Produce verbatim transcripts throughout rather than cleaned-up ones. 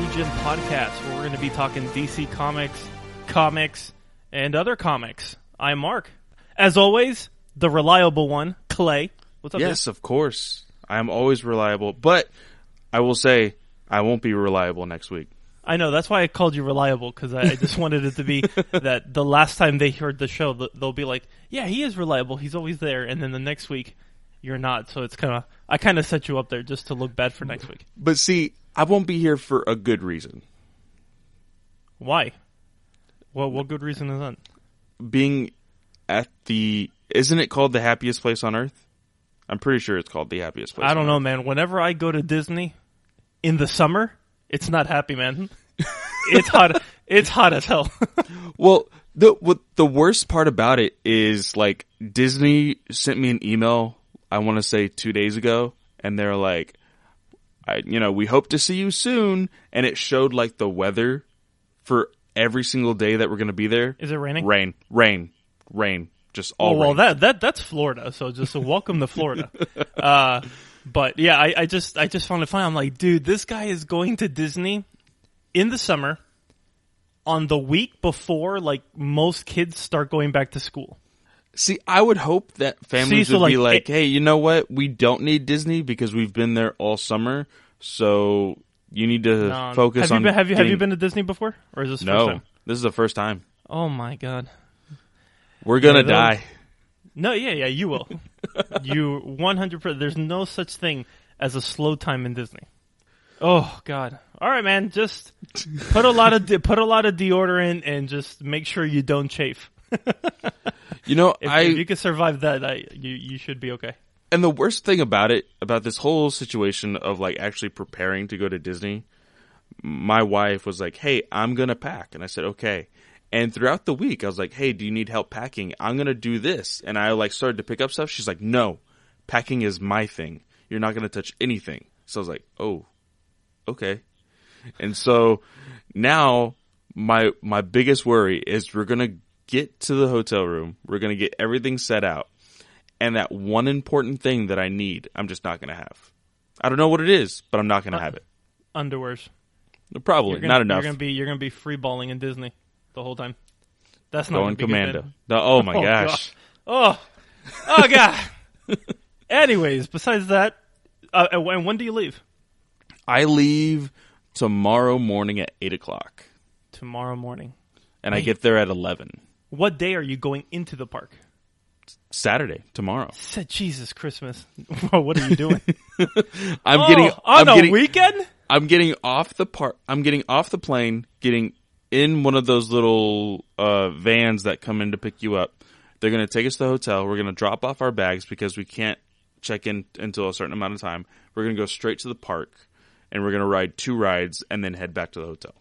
Legion podcast, where we're going to be talking D C Comics, comics, and other comics. I'm Mark. As always, the reliable one, Clay. What's up, Yes, dude? of course. I'm always reliable, but I will say I won't be reliable next week. I know, that's why I called you reliable, because I, I just wanted it to be that the last time they heard the show, they'll be like, yeah, he is reliable, he's always there, and then the next week, you're not. So it's kind of, I kind of set you up there just to look bad for next week. But see, I won't be here for a good reason. Why? Well, what good reason is that? Being at the, isn't it called the happiest place on earth? I'm pretty sure it's called the happiest place. I don't on know, earth. man. Whenever I go to Disney in the summer, it's not happy, man. It's hot. It's hot as hell. Well, the what the worst part about it is, like, Disney sent me an email, I want to say two days ago, and they're like, I, you know, we hope to see you soon, and it showed, like, the weather for every single day that we're going to be there. Is it raining? Rain, rain, rain, just all Oh, well, rain. that that that's Florida. So just a welcome to Florida. Uh, but yeah, I, I just I just found it funny. I'm like, dude, this guy is going to Disney in the summer on the week before, like, most kids start going back to school. See, I would hope that families See, so, would be like, like, it- hey, you know what? We don't need Disney because we've been there all summer, so you need to Um, focus have you on been, have you have you getting- been to Disney before, or is this the No, first time? this is the first time. Oh my god. We're gonna Yeah, those- die. No, yeah, yeah, you will. You one hundred percent. There's no such thing as a slow time in Disney. Oh God! All right, man. Just put a lot of de- put a lot of deodorant and just make sure you don't chafe. You know, If, I if you can survive that, I, you you should be okay. and the worst thing about it, about this whole situation of, like, actually preparing to go to Disney, my wife was like, "Hey, I'm gonna pack," and I said, "Okay." And throughout the week, I was like, "Hey, do you need help packing? I'm gonna do this." And I, like, started to pick up stuff. She's like, "No, packing is my thing. You're not gonna touch anything." So I was like, "Oh, okay." And so now my my biggest worry is we're gonna get to the hotel room. We're gonna get everything set out, and that one important thing that I need, I'm just not gonna have. I don't know what it is, but I'm not gonna Uh, have it. Underwears. Probably You're gonna, not enough. You're gonna be you're gonna be free balling in Disney the whole time. That's not Going gonna be commando. good, No, oh my Oh, gosh. man. Oh, oh God. Anyways, besides that, uh, and when do you leave? I leave tomorrow morning at eight o'clock, Tomorrow morning. and I get there at eleven. What day are you going into the park? Saturday, tomorrow. Said Jesus Christmas. What are you doing? I'm Oh, getting on I'm a getting weekend? I'm getting off the par- I'm getting off the plane, getting in one of those little uh, vans that come in to pick you up. They're going to take us to the hotel. We're going to drop off our bags because we can't check in until a certain amount of time. We're going to go straight to the park, and we're going to ride two rides and then head back to the hotel.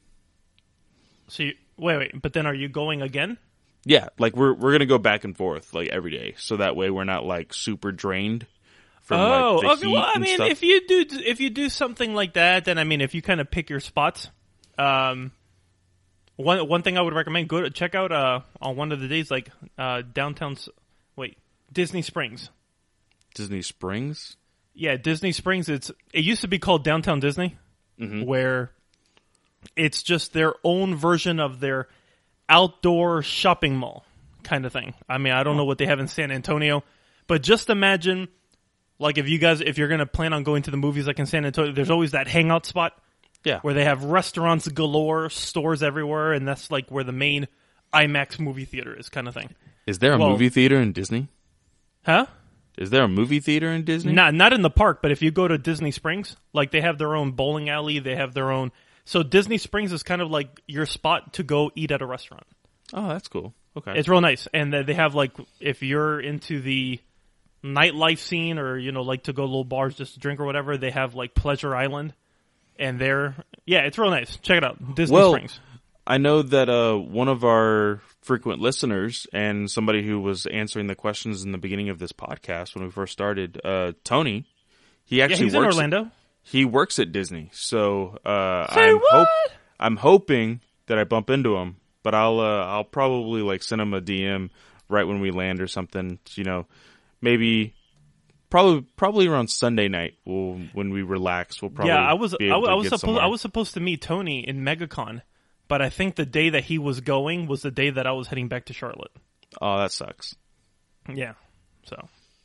So you, wait, wait, but then are you going again? Yeah, like we're we're going to go back and forth like every day, so that way we're not like super drained from Oh, like the okay. heat Well, I and mean, stuff. if you do if you do something like that, then I mean, if you kind of pick your spots, um, one one thing I would recommend, go to check out uh on one of the days like uh downtown. S- Wait, Disney Springs. Disney Springs? Yeah, Disney Springs. It's it used to be called Downtown Disney, Mm-hmm. where it's just their own version of their outdoor shopping mall kind of thing. I mean, I don't know what they have in San Antonio, but just imagine, like, if you guys, if you're going to plan on going to the movies like in San Antonio, there's always that hangout spot Yeah. where they have restaurants galore, stores everywhere, and that's like where the main IMAX movie theater is kind of thing. Is there a well- movie theater in Disney? Huh? Is there a movie theater in Disney? Not not in the park, but if you go to Disney Springs, like they have their own bowling alley, they have their own. So Disney Springs is kind of like your spot to go eat at a restaurant. Oh, that's cool. Okay. It's real nice, and they have like if you're into the nightlife scene or you know like to go to little bars just to drink or whatever, they have like Pleasure Island, and they're yeah, it's real nice. Check it out, Disney Well, Springs. I know that uh, one of our frequent listeners and somebody who was answering the questions in the beginning of this podcast when we first started, uh, Tony, he Yeah, actually he's in works. Orlando. He works at Disney, so uh, Say I'm what? I'm hoping that I bump into him, but I'll uh, I'll probably like send him a D M right when we land or something. You know, maybe probably probably around Sunday night, we'll, when we relax, we'll probably yeah, I was be I, able I to was get supposed somewhere. I was supposed to meet Tony in MegaCon, but I think the day that he was going was the day that I was heading back to Charlotte. Oh, that sucks. Yeah. So.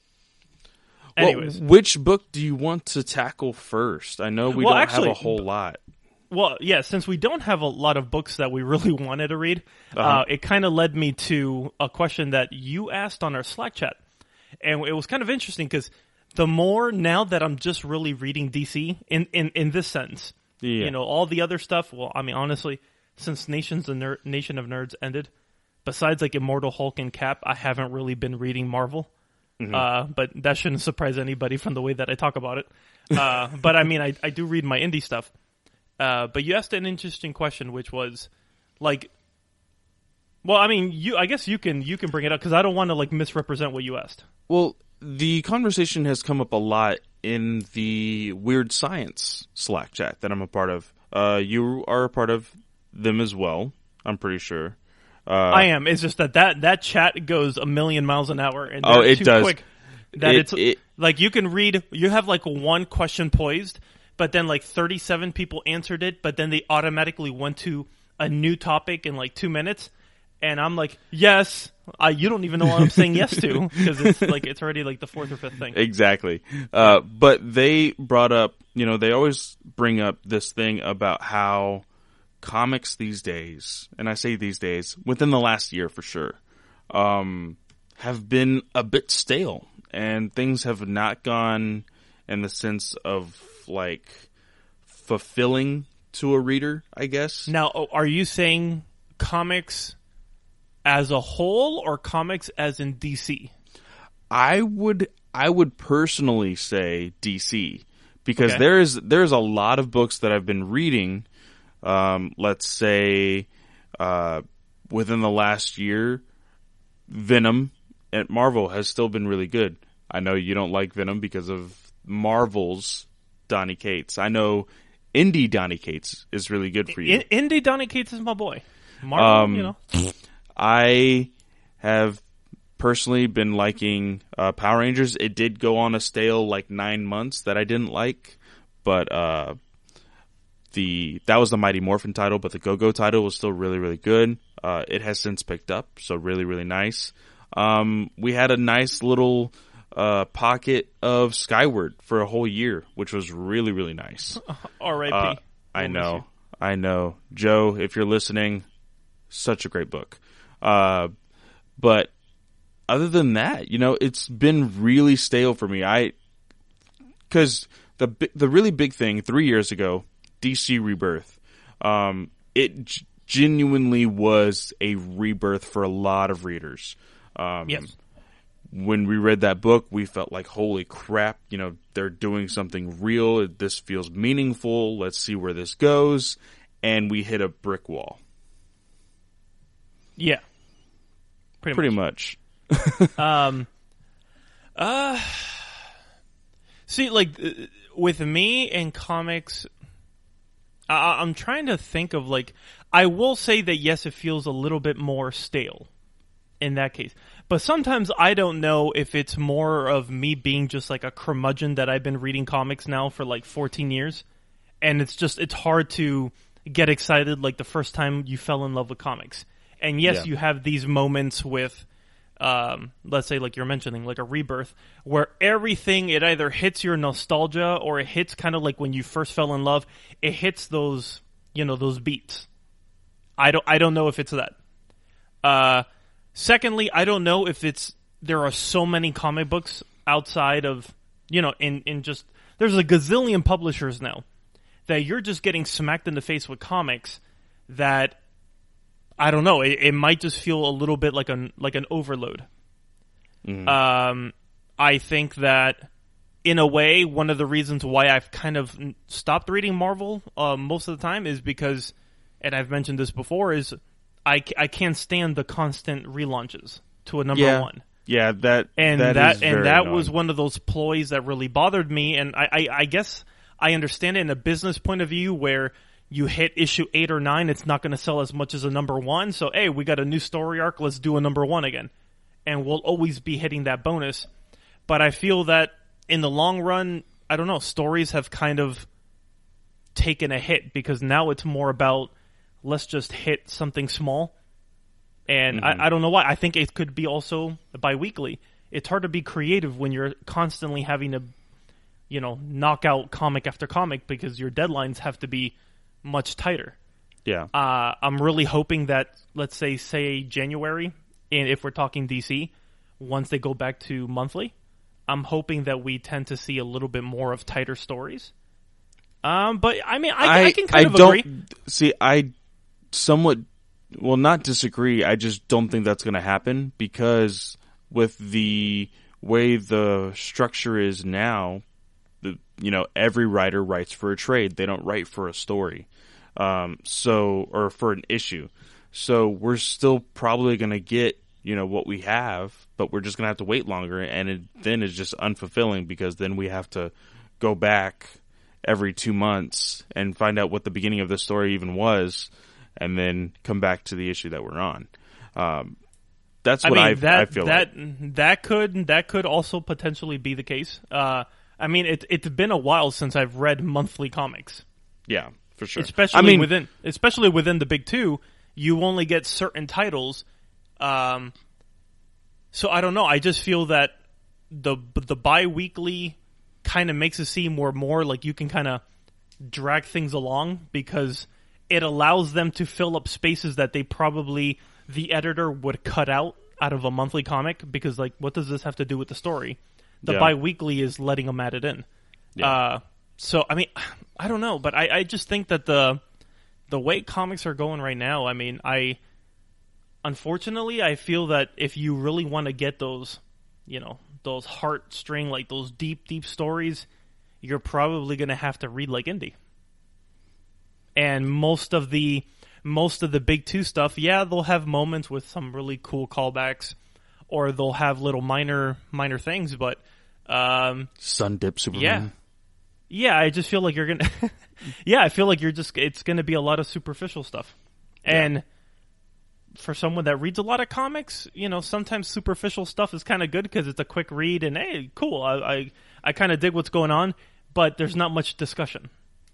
Well, Anyways, which book do you want to tackle first? I know we Well, don't actually, have a whole lot. well, yeah, since we don't have a lot of books that we really wanted to read, uh Uh-huh. it kind of led me to a question that you asked on our Slack chat. And it was kind of interesting because the more now that I'm just really reading D C in, in, in this sense, Yeah. you know, all the other stuff, well, I mean, honestly, since Nations of Ner- Nation of Nerds ended, besides like Immortal Hulk and Cap, I haven't really been reading Marvel. Mm-hmm. Uh, but that shouldn't surprise anybody from the way that I talk about it. Uh, but I mean, I, I do read my indie stuff. Uh, but you asked an interesting question, which was like, well, I mean, you, I guess you can, you can bring it up because I don't want to like misrepresent what you asked. Well, the conversation has come up a lot in the Weird Science Slack chat that I'm a part of. Uh, you are a part of them as well, I'm pretty sure. Uh, I am. It's just that, that that chat goes a million miles an hour, and Oh, they're it too does. quick that It- it's it- like you can read. You have like one question poised, but then like thirty-seven people answered it, but then they automatically went to a new topic in like two minutes, and I'm like, yes, I, you don't even know what I'm saying yes to because it's like it's already like the fourth or fifth thing. Exactly. Uh, but they brought up, you know, they always bring up this thing about how comics these days, and I say these days, within the last year for sure, um, have been a bit stale, and things have not gone in the sense of like fulfilling to a reader, I guess. Now, oh, are you saying comics as a whole or comics as in D C? I would I would personally say D C because Okay. there is there's a lot of books that I've been reading. Um, let's say uh, within the last year, Venom at Marvel has still been really good. I know you don't like Venom because of Marvel's Donny Cates. I know indie Donny Cates is really good for you. In- Indy Donny Cates is my boy. Marvel, Um, you know. I have personally been liking uh, Power Rangers. It did go on a stale like nine months that I didn't like, but uh, the that was the Mighty Morphin title, but the Go-Go title was still really, really good. Uh, it has since picked up, so really, really nice. Um, we had a nice little uh, pocket of Skyward for a whole year, which was really, really nice. R I P. Uh, I know, I know. Joe, if you're listening, such a great book. Uh, but other than that, you know, it's been really stale for me. I, cause the, bi- the really big thing three years ago, D C Rebirth, um, it g- genuinely was a rebirth for a lot of readers. Um, Yes. When we read that book, we felt like, holy crap, you know, they're doing something real. This feels meaningful. Let's see where this goes. And we hit a brick wall. Yeah. Pretty, Pretty much. much. Um, uh, see, like, uh, with me and comics, I- I'm trying to think of, like, I will say that, yes, it feels a little bit more stale in that case. But sometimes I don't know if it's more of me being just, like, a curmudgeon that I've been reading comics now for, like, fourteen years. And it's just, it's hard to get excited like the first time you fell in love with comics. And yes, Yeah. you have these moments with, um, let's say, like you're mentioning, like a rebirth, where everything, it either hits your nostalgia or it hits kind of like when you first fell in love. It hits those, you know, those beats. I don't, I don't know if it's that. Uh, secondly, I don't know if it's, there are so many comic books outside of, you know, in, in just, there's a gazillion publishers now that you're just getting smacked in the face with comics that, I don't know. It, it might just feel a little bit like an like an overload. Mm. Um, I think that in a way, one of the reasons why I've kind of stopped reading Marvel uh, most of the time is because, and I've mentioned this before, is I, I can't stand the constant relaunches to a number Yeah. one. Yeah, that And that, that, is and very that annoying. was one of those ploys that really bothered me. And I, I, I guess I understand it in a business point of view where you hit issue eight or nine, it's not going to sell as much as a number one. So, hey, we got a new story arc. Let's do a number one again. And we'll always be hitting that bonus. But I feel that in the long run, I don't know, stories have kind of taken a hit because now it's more about let's just hit something small. And mm-hmm. I, I don't know why. I think it could be also bi-weekly. It's hard to be creative when you're constantly having to, you know, knock out comic after comic because your deadlines have to be much tighter. Yeah. Uh, I'm really hoping that, let's say, say January, and if we're talking D C, once they go back to monthly, I'm hoping that we tend to see a little bit more of tighter stories. Um, but I mean, I, I, I can kind I of don't, agree. See, I somewhat, well, not disagree. I just don't think that's going to happen because with the way the structure is now, the, you know, every writer writes for a trade. They don't write for a story. Um, so, or for an issue. So we're still probably going to get, you know, what we have, but we're just going to have to wait longer. And it, then it's just unfulfilling because then we have to go back every two months and find out what the beginning of the story even was and then come back to the issue that we're on. Um, that's I what mean, I, that, I feel that, like. That could, that could also potentially be the case. Uh, I mean, it, it's been a while since I've read monthly comics. Yeah. For sure. Especially I mean, within, especially within the big two, you only get certain titles. Um, so I don't know. I just feel that the the bi-weekly kind of makes it seem more more like you can kind of drag things along because it allows them to fill up spaces that they probably the editor would cut out out of a monthly comic because like what does this have to do with the story? The yeah. bi-weekly is letting them add it in. Yeah. Uh, So, I mean, I don't know, but I, I just think that the the way comics are going right now, I mean, I unfortunately, I feel that if you really want to get those, you know, those heartstring, like those deep, deep stories, you're probably going to have to read like indie. And most of the most of the big two stuff, yeah, they'll have moments with some really cool callbacks, or they'll have little minor minor things, but um, Sun Dip Superman. Yeah. Yeah, I just feel like you're gonna. yeah, I feel like you're just. It's gonna be a lot of superficial stuff, yeah. And for someone that reads a lot of comics, you know, sometimes superficial stuff is kind of good because it's a quick read and hey, cool. I I, I kind of dig what's going on, but there's not much discussion.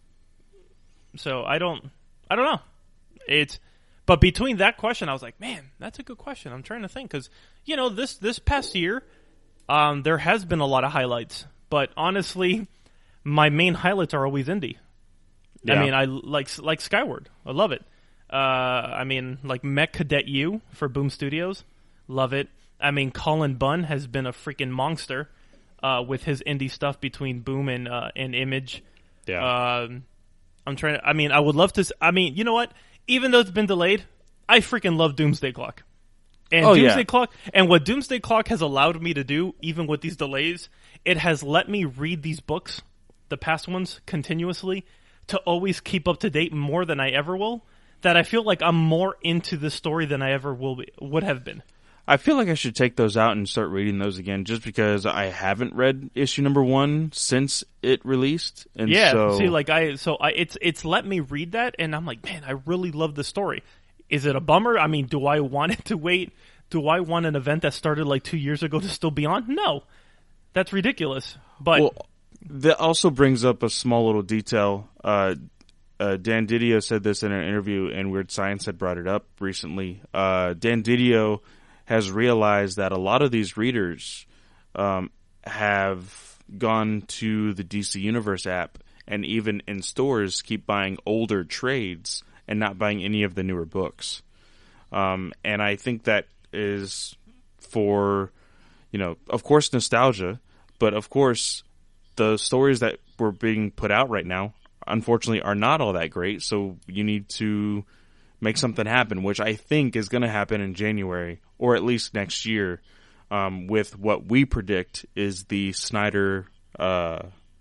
So I don't. I don't know. It's. But between that question, I was like, man, that's a good question. I'm trying to think because you know this this past year, um, there has been a lot of highlights, but honestly. My main highlights are always indie. Yeah. I mean, I like like Skyward. I love it. Uh, I mean, like Mech Cadet U for Boom Studios. Love it. I mean, Colin Bunn has been a freaking monster uh, with his indie stuff between Boom and uh, and Image. Yeah. Um, I'm trying to. I mean, I would love to. I mean, you know what? Even though it's been delayed, I freaking love Doomsday Clock. And oh, Doomsday yeah. Clock, and what Doomsday Clock has allowed me to do, even with these delays, it has let me read these books. The past ones continuously to always keep up to date more than I ever will, that I feel like I'm more into the story than I ever will be, would have been. I feel like I should take those out and start reading those again just because I haven't read issue number one since it released. And yeah, so... see, like I, so I, it's, it's let me read that and I'm like, man, I really love the story. Is it a bummer? I mean, do I want it to wait? Do I want an event that started like two years ago to still be on? No, that's ridiculous. But well, that also brings up a small little detail. Uh, uh, Dan Didio said this in an interview, and Weird Science had brought it up recently. Uh, Dan Didio has realized that a lot of these readers um, have gone to the D C Universe app and even in stores keep buying older trades and not buying any of the newer books. Um, and I think that is for, you know, of course, nostalgia, but of course, the stories that were being put out right now, unfortunately, are not all that great. So you need to make something happen, which I think is going to happen in January or at least next year, um, with what we predict is the Snyder uh,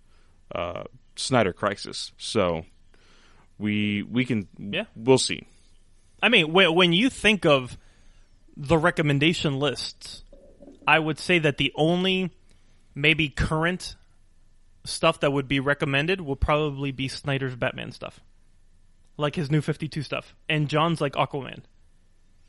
uh, Snyder crisis. So we we can yeah. we'll see. I mean, when when you think of the recommendation lists, I would say that the only maybe current stuff that would be recommended will probably be Snyder's Batman stuff. Like his New fifty-two stuff. And John's like Aquaman.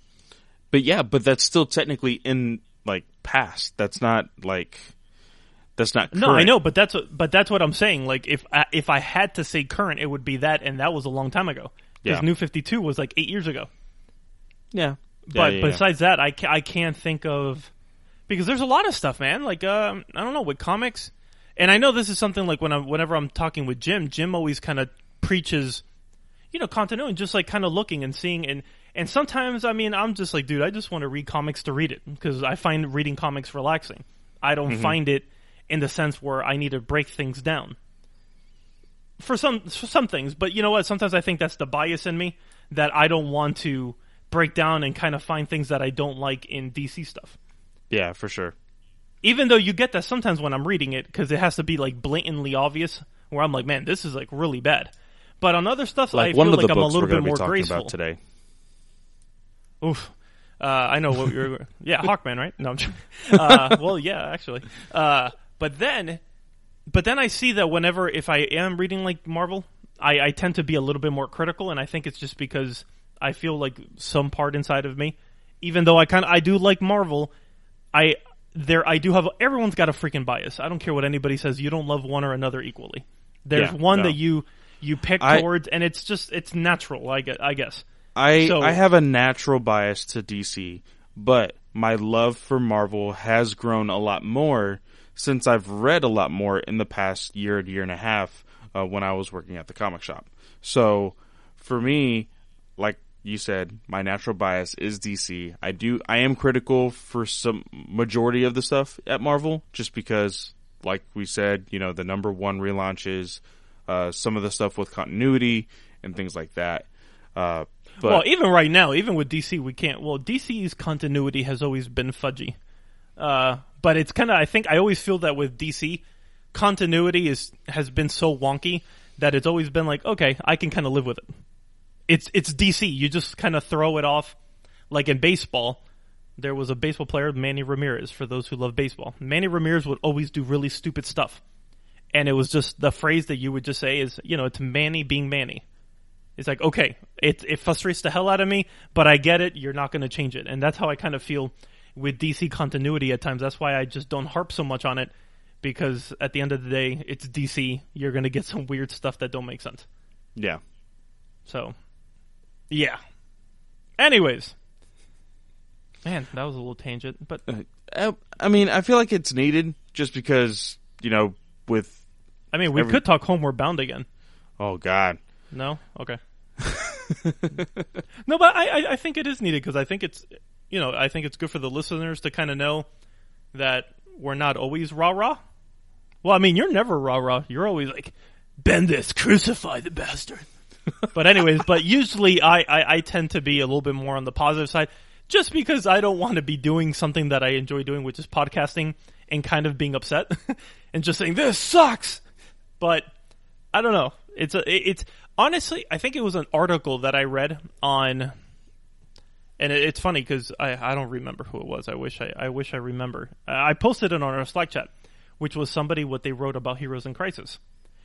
But yeah, but that's still technically in, like, past. That's not, like... That's not current. No, I know, but that's what, but that's what I'm saying. Like if I, if I had to say current, it would be that, and that was a long time ago. Because Yeah. New fifty-two was like eight years ago. Yeah. But yeah, yeah, besides that, I, ca- I can't think of because there's a lot of stuff, man. Like um, I don't know with comics, and I know this is something like when I'm whenever I'm talking with Jim, Jim always kind of preaches, you know, continuity, just like kind of looking and seeing, and and sometimes I mean I'm just like, dude, I just want to read comics to read it because I find reading comics relaxing. I don't Mm-hmm. find it in the sense where I need to break things down. For some for some things, but you know what? Sometimes I think that's the bias in me that I don't want to break down and kind of find things that I don't like in D C stuff. Yeah, for sure. Even though you get that sometimes when I'm reading it because it has to be like blatantly obvious where I'm like, man, this is like really bad. But on other stuff, Like I one feel of the like I'm a books little we're going bit to be more talking graceful. about today. Oof. Uh, I know what you're. Yeah, Hawkman, right? No, I'm joking. Uh, well, yeah, actually. Uh, but then, but then I see that whenever if I am reading like Marvel, I, I tend to be a little bit more critical, and I think it's just because I feel like some part inside of me, even though I kind of I do like Marvel, I there I do have everyone's got a freaking bias. I don't care what anybody says. You don't love one or another equally. There's Yeah, one no. that you you pick I- towards, and it's just it's natural. I guess. I guess. I So- I have a natural bias to D C, but my love for Marvel has grown a lot more since I've read a lot more in the past year, year and a half uh, when I was working at the comic shop. So for me, like you said, my natural bias is D C. I do I am critical for some majority of the stuff at Marvel just because, like we said, you know, the number one relaunches, uh, some of the stuff with continuity and things like that. Uh, but Well, even right now, even with D C, we can't. Well, D C's continuity has always been fudgy, uh, but it's kind of. I think I always feel that with D C, continuity is has been so wonky that it's always been like, okay, I can kind of live with it. It's it's D C. You just kind of throw it off, like in baseball. There was a baseball player, Manny Ramirez. For those who love baseball, Manny Ramirez would always do really stupid stuff, and it was just the phrase that you would just say is, you know, it's Manny being Manny. It's like, okay, it it frustrates the hell out of me, but I get it. You're not going to change it. And that's how I kind of feel with D C continuity at times. That's why I just don't harp so much on it, because at the end of the day, it's D C. You're going to get some weird stuff that don't make sense. yeah. So, yeah. Anyways. Man, that was a little tangent, but Uh, I mean, I feel like it's needed just because, you know, with... I mean, we every- could talk Homeward Bound again. Oh, God. No? Okay. No, but I, I, I think it is needed because I think it's, you know, I think it's good for the listeners to kind of know that we're not always rah-rah. Well, I mean, you're never rah-rah. You're always like, bend this, crucify the bastard. But anyways, but usually I, I, I tend to be a little bit more on the positive side just because I don't want to be doing something that I enjoy doing, which is podcasting and kind of being upset and just saying, this sucks. But I don't know. It's a, it's honestly, I think it was an article that I read on, and it, it's funny because I, I don't remember who it was. I wish I, I wish I remember. I posted it on our Slack chat, which was somebody what they wrote about Heroes in Crisis.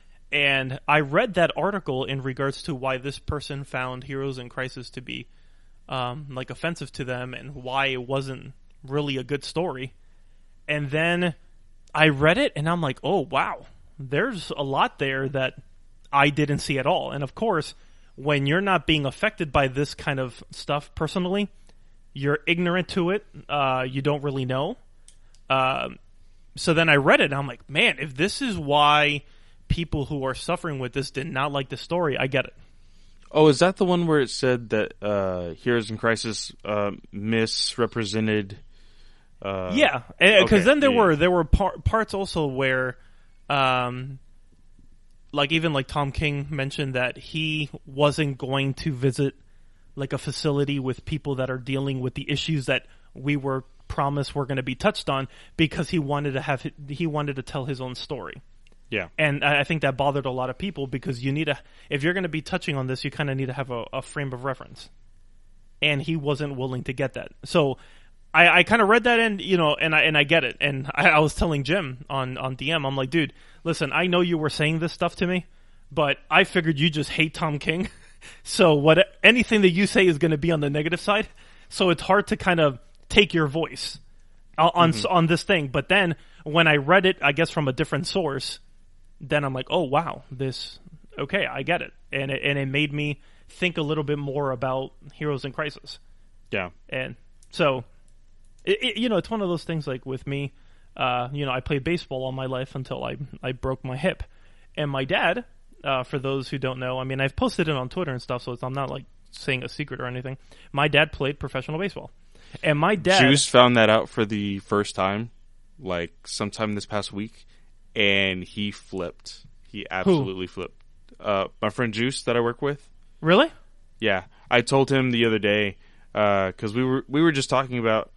And I read that article in regards to why this person found Heroes in Crisis to be um, like offensive to them and why it wasn't really a good story. And then I read it and I'm like, oh, wow, there's a lot there that I didn't see at all. And of course, when you're not being affected by this kind of stuff personally, you're ignorant to it. Uh, you don't really know. Uh, so then I read it and I'm like, man, if this is why people who are suffering with this did not like the story, I get it. Oh, is that the one where it said that uh, Heroes in Crisis uh, misrepresented... Uh, Yeah, because okay, then there yeah. were there were par- parts also where, um, like even like Tom King mentioned that he wasn't going to visit like a facility with people that are dealing with the issues that we were promised were going to be touched on because he wanted to have he wanted to tell his own story. Yeah. And I I think that bothered a lot of people because you need a if you're going to be touching on this, you kind of need to have a, a frame of reference. And he wasn't willing to get that. So I, I kind of read that and you know, and I and I get it. And I, I was telling Jim on on D M, I'm like, dude, listen, I know you were saying this stuff to me, but I figured you just hate Tom King. So what anything that you say is going to be on the negative side. So it's hard to kind of take your voice on Mm-hmm. on this thing. But then when I read it, I guess from a different source, then I'm like, oh wow, this okay, I get it, and it, and it made me think a little bit more about Heroes in Crisis. Yeah. And so, it, it, you know, it's one of those things like with me, uh, you know, I played baseball all my life until I I broke my hip, and my dad. Uh, for those who don't know, I mean, I've posted it on Twitter and stuff, so it's, I'm not like saying a secret or anything. My dad played professional baseball, and my dad Juice found that out for the first time, like sometime this past week, and he flipped. He absolutely flipped. Uh, my friend Juice that I work with. really. Yeah, I told him the other day because we were we were just talking about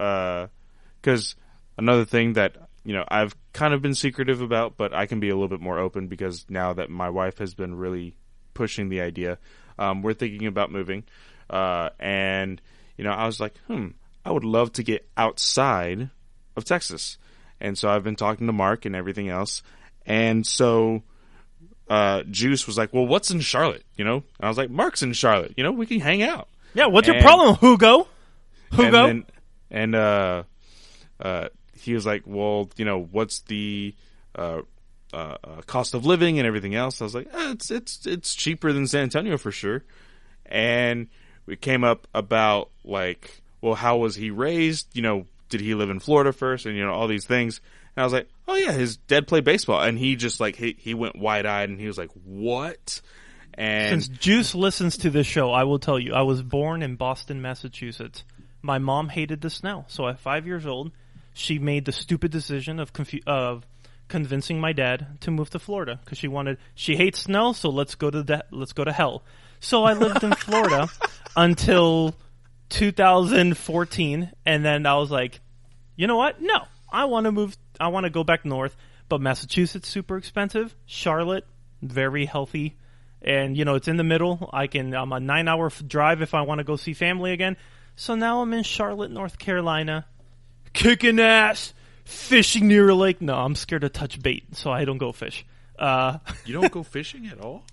because another thing that you know I've kind of been secretive about, but I can be a little bit more open because now that my wife has been really pushing the idea, um, we're thinking about moving, uh, and you know I was like, hmm, I would love to get outside of Texas, and so I've been talking to Mark and everything else, and so. Uh, Juice was like, well, what's in Charlotte? You know, and I was like, Mark's in Charlotte. You know, we can hang out. Yeah, what's And- your problem, Hugo? And Hugo? then, and uh, uh, he was like, well, you know, what's the uh, uh, uh, cost of living and everything else? I was like, eh, it's it's it's cheaper than San Antonio for sure. And we came up about like, well, how was he raised? You know, did he live in Florida first? And you know, all these things. And I was like, oh yeah, his dad played baseball, and he just like he he went wide eyed, and he was like, what? And Since Juice listens to this show, I will tell you, I was born in Boston, Massachusetts. My mom hated the snow, so at five years old, she made the stupid decision of confu- of convincing my dad to move to Florida because she wanted. She hates snow, so let's go to the, let's go to hell. So I lived in Florida until two thousand fourteen, and then I was like, you know what? No, I want to move. I want to go back north, but Massachusetts super expensive. Charlotte, very healthy. And, you know, it's in the middle. I can, I'm a nine hour f- drive if I want to go see family again. So now I'm in Charlotte, North Carolina, kicking ass, fishing near a lake. No, I'm scared to touch bait, so I don't go fish. Uh, you don't go fishing at all?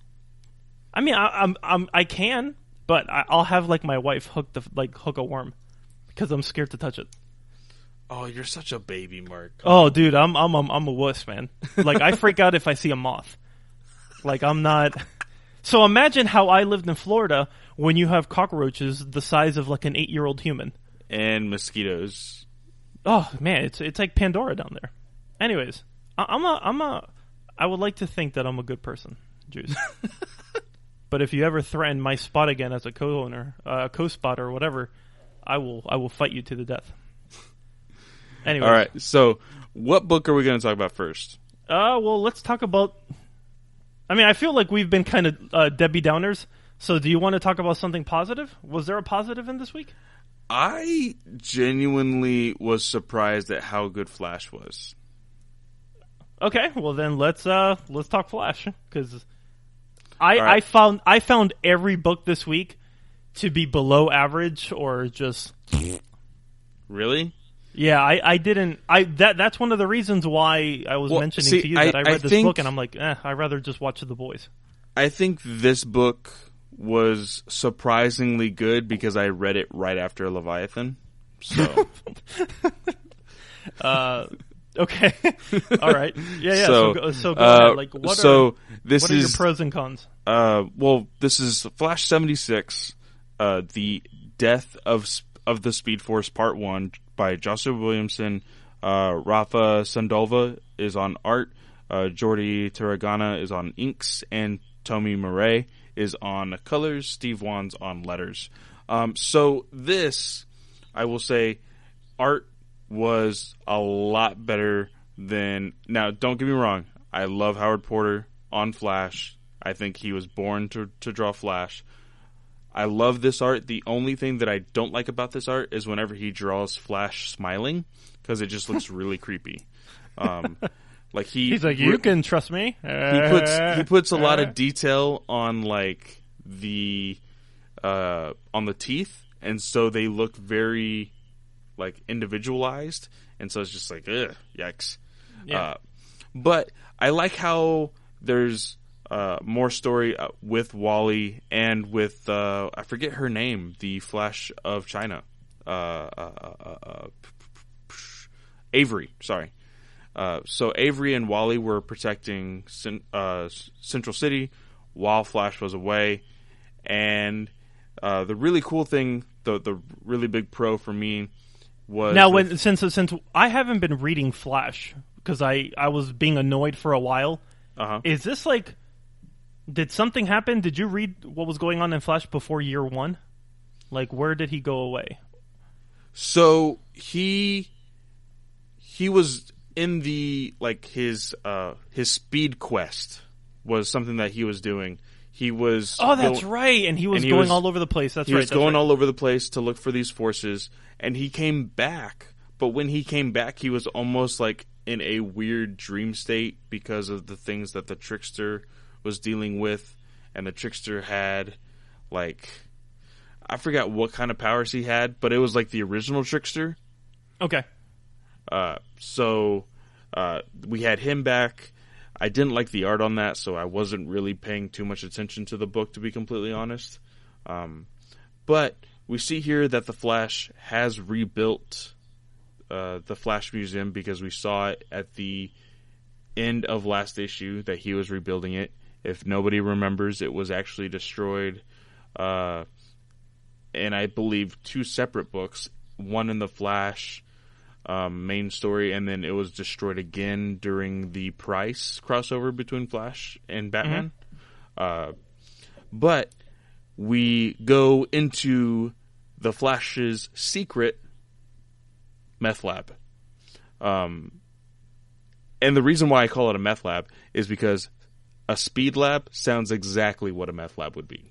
I mean, I, I'm, I'm, I can, but I, I'll have like my wife hook the, like hook a worm because I'm scared to touch it. Oh, you're such a baby, Mark. Oh, dude, I'm, I'm, I'm, I'm a wuss, man. Like I freak out if I see a moth. Like I'm not. So imagine how I lived in Florida when you have cockroaches the size of like an eight-year-old human. And mosquitoes. Oh man, it's it's like Pandora down there. Anyways, I, I'm a I'm a I would like to think that I'm a good person, Juice. But if you ever threaten my spot again as a co-owner, uh, co-spotter, or whatever, I will I will fight you to the death. Anyways, All right. So, what book are we going to talk about first? Uh, well, let's talk about. I mean, I feel like we've been kind of uh, Debbie Downers. So, do you want to talk about something positive? Was there a positive in this week? I genuinely was surprised at how good Flash was. Okay, well then let's uh let's talk Flash because I All right. I found I found every book this week to be below average or just Really? yeah I, I didn't I that that's one of the reasons why I was Well, mentioning see, to you I- that I read I this think- book and I'm like eh I'd rather just watch The Boys. I think this book was surprisingly good because I read it right after Leviathan. So, Uh, okay, all right, yeah yeah. So so, go, so go uh, ahead. Like what so are this what are is your pros and cons? Uh, well, this is Flash seventy-six, uh, the Death of Sp- of the Speed Force Part One by Joshua Williamson. Uh, Rafa Sandolva is on art. Uh, Jordi Tarragona is on inks, and Tommy Murray is on colors. Steve Wan's on letters. Um, so this, I will say, art was a lot better than. Now, don't get me wrong. I love Howard Porter on Flash. I think he was born to to draw Flash. I love this art. The only thing that I don't like about this art is whenever he draws Flash smiling, because it just looks really creepy. Um, like he, He's like, you can trust me. he puts he puts a lot of detail on like the uh, on the teeth, and so they look very like individualized, and so it's just like ugh, yikes. Yeah. Uh, but I like how there's uh, more story uh, with Wally and with uh, I forget her name, the Flash of China. Uh, uh, uh, uh, Avery, sorry. Uh, so Avery and Wally were protecting uh, Central City while Flash was away. And uh, the really cool thing, the the really big pro for me was... Now, when f- since since I haven't been reading Flash, because I, I was being annoyed for a while, uh-huh. is this like... Did something happen? Did you read what was going on in Flash before year one? Like, where did he go away? So, he... He was... in the, like, his uh, his speed quest was something that he was doing. He was... Oh, that's go- right. And he was and he going was, all over the place. That's he right. He was that's going right. all over the place to look for these forces. And he came back. But when he came back, he was almost, like, in a weird dream state because of the things that the Trickster was dealing with. And the Trickster had, like... I forgot what kind of powers he had, but it was, like, the original Trickster. Okay. Uh, so, uh, we had him back. I didn't like the art on that, so I wasn't really paying too much attention to the book, to be completely honest. Um, but we see here that the Flash has rebuilt, uh, the Flash Museum because we saw it at the end of last issue that he was rebuilding it. If nobody remembers, it was actually destroyed, uh, in I believe two separate books, one in the Flash, Um, main story, and then it was destroyed again during the Price crossover between Flash and Batman. Mm-hmm. Uh, but we go into the Flash's secret meth lab. Um, and the reason why I call it a meth lab is because a speed lab sounds exactly what a meth lab would be.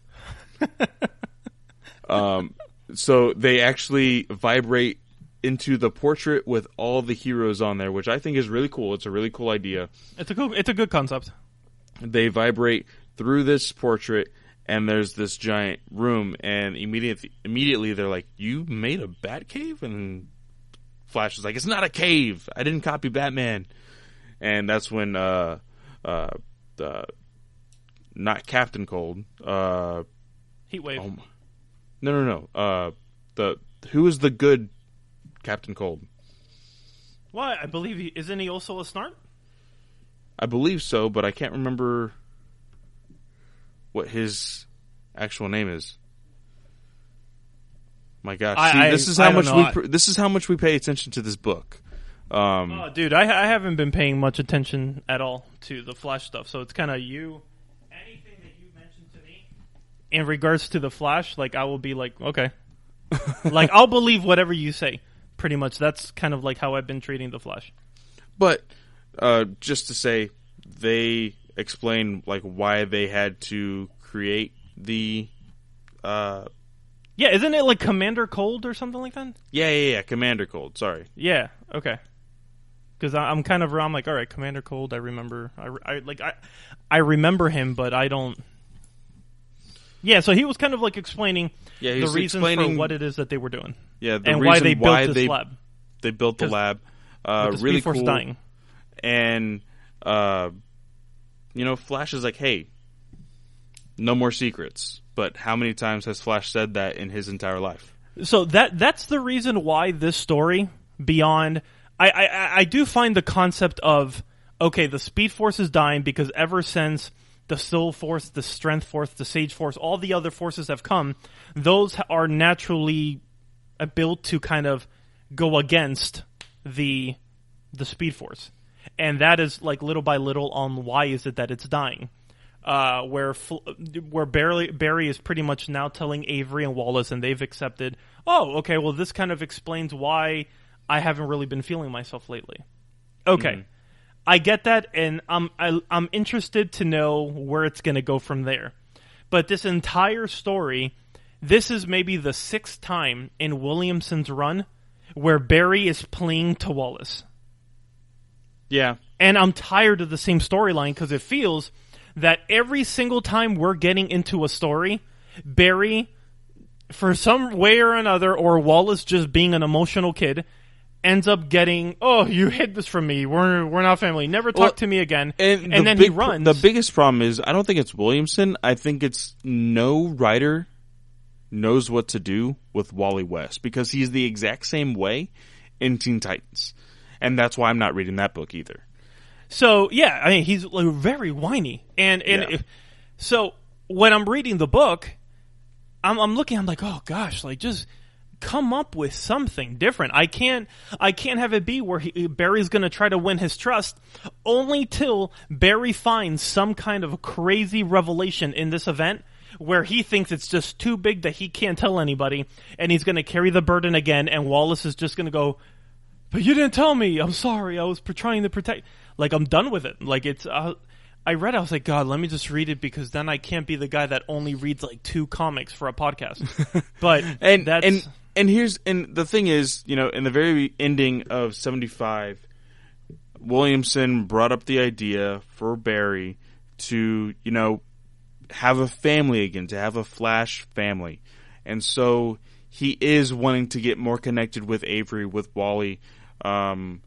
um, so they actually vibrate into the portrait with all the heroes on there, which I think is really cool. It's a really cool idea. It's a cool, it's a good concept. They vibrate through this portrait, and there's this giant room, and immediately, immediately they're like, "You made a bat cave?" And Flash is like, "It's not a cave. I didn't copy Batman." And that's when, uh, uh, the not Captain Cold, uh, Heatwave. Oh, no, no, no. Uh, the who is the good Captain Cold? Why? I believe he isn't he also a Snart? I believe so, but I can't remember what his actual name is. My gosh, I, see, I, this is how I much know. we I, pr- this is how much we pay attention to this book. Um, oh, dude, I, I haven't been paying much attention at all to the Flash stuff, so it's kind of you. Anything that you mentioned to me in regards to the Flash, like I will be like, okay, like I'll believe whatever you say. Pretty much, that's kind of like how I've been treating the Flash. But uh, just to say, they explain like why they had to create the. Uh, yeah, isn't it like Commander Cold or something like that? Yeah, yeah, yeah, Commander Cold. Sorry. Yeah. Okay. Because I'm kind of I'm like, all right, Commander Cold. I remember. I, I like I, I remember him, but I don't. Yeah, so he was kind of like explaining yeah, the reasons for what it is that they were doing. Yeah, the and reason why they built why this they, lab. They built the lab. Uh, with the really Speed Force cool. dying. And, uh, you know, Flash is like, hey, no more secrets. But how many times has Flash said that in his entire life? So that that's the reason why this story, beyond... I, I, I do find the concept of, okay, the Speed Force is dying because ever since the Soul Force, the Strength Force, the Sage Force, all the other forces have come, those are naturally built to kind of go against the the Speed Force. And that is like little by little on why is it that it's dying. Uh, where where Barry, Barry is pretty much now telling Avery and Wallace, and they've accepted, oh, okay, well, this kind of explains why I haven't really been feeling myself lately. Okay. Mm-hmm. I get that, and I'm I, I'm interested to know where it's going to go from there. But this entire story, this is maybe the sixth time in Williamson's run where Barry is playing to Wallace. Yeah. And I'm tired of the same storyline because it feels that every single time we're getting into a story, Barry, for some way or another, or Wallace just being an emotional kid, ends up getting, oh, you hid this from me. We're we're not family. Never talk well, to me again. And, and then big, he runs. The biggest problem is, I don't think it's Williamson. I think it's no writer knows what to do with Wally West because he's the exact same way in Teen Titans. and that's why I'm not reading that book either. So yeah, I mean, he's like very whiny, and and Yeah. if, so when I'm reading the book, I'm, I'm looking, I'm like, oh gosh, like just come up with something different. I can't, I can't have it be where he, Barry's going to try to win his trust, only till Barry finds some kind of crazy revelation in this event where he thinks it's just too big that he can't tell anybody, and he's going to carry the burden again, and Wallace is just going to go, but you didn't tell me. I'm sorry. I was trying to protect. Like, I'm done with it. Like, it's. Uh, I read it, I was like, God, let me just read it because then I can't be the guy that only reads like two comics for a podcast. But and that's and and here's and the thing is, you know, in the very ending of seventy-five, Williamson brought up the idea for Barry to, you know, have a family again, to have a Flash family. And so he is wanting to get more connected with Avery, with Wally, um,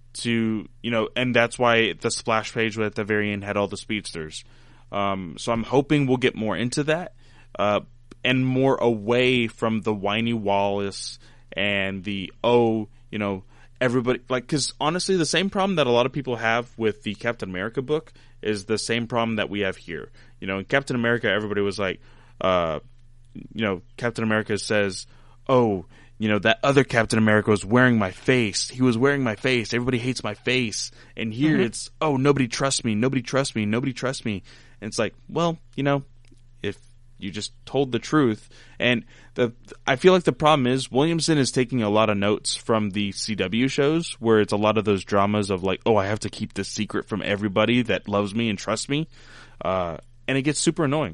to, you know, and that's why the splash page at the very end had all the speedsters. Um, so I'm hoping we'll get more into that, uh, and more away from the whiny Wallace and the, oh, you know, everybody, like, cause honestly, the same problem that a lot of people have with the Captain America book is the same problem that we have here. You know, in Captain America, everybody was like, uh, you know, Captain America says, oh, you know, that other Captain America was wearing my face. He was wearing my face. Everybody hates my face. And here mm-hmm. it's, oh, nobody trusts me. Nobody trusts me. Nobody trusts me. And it's like, well, you know, if you just told the truth. And the I feel like the problem is Williamson is taking a lot of notes from the C W shows where it's a lot of those dramas of like, oh, I have to keep this secret from everybody that loves me and trusts me. Uh, and it gets super annoying.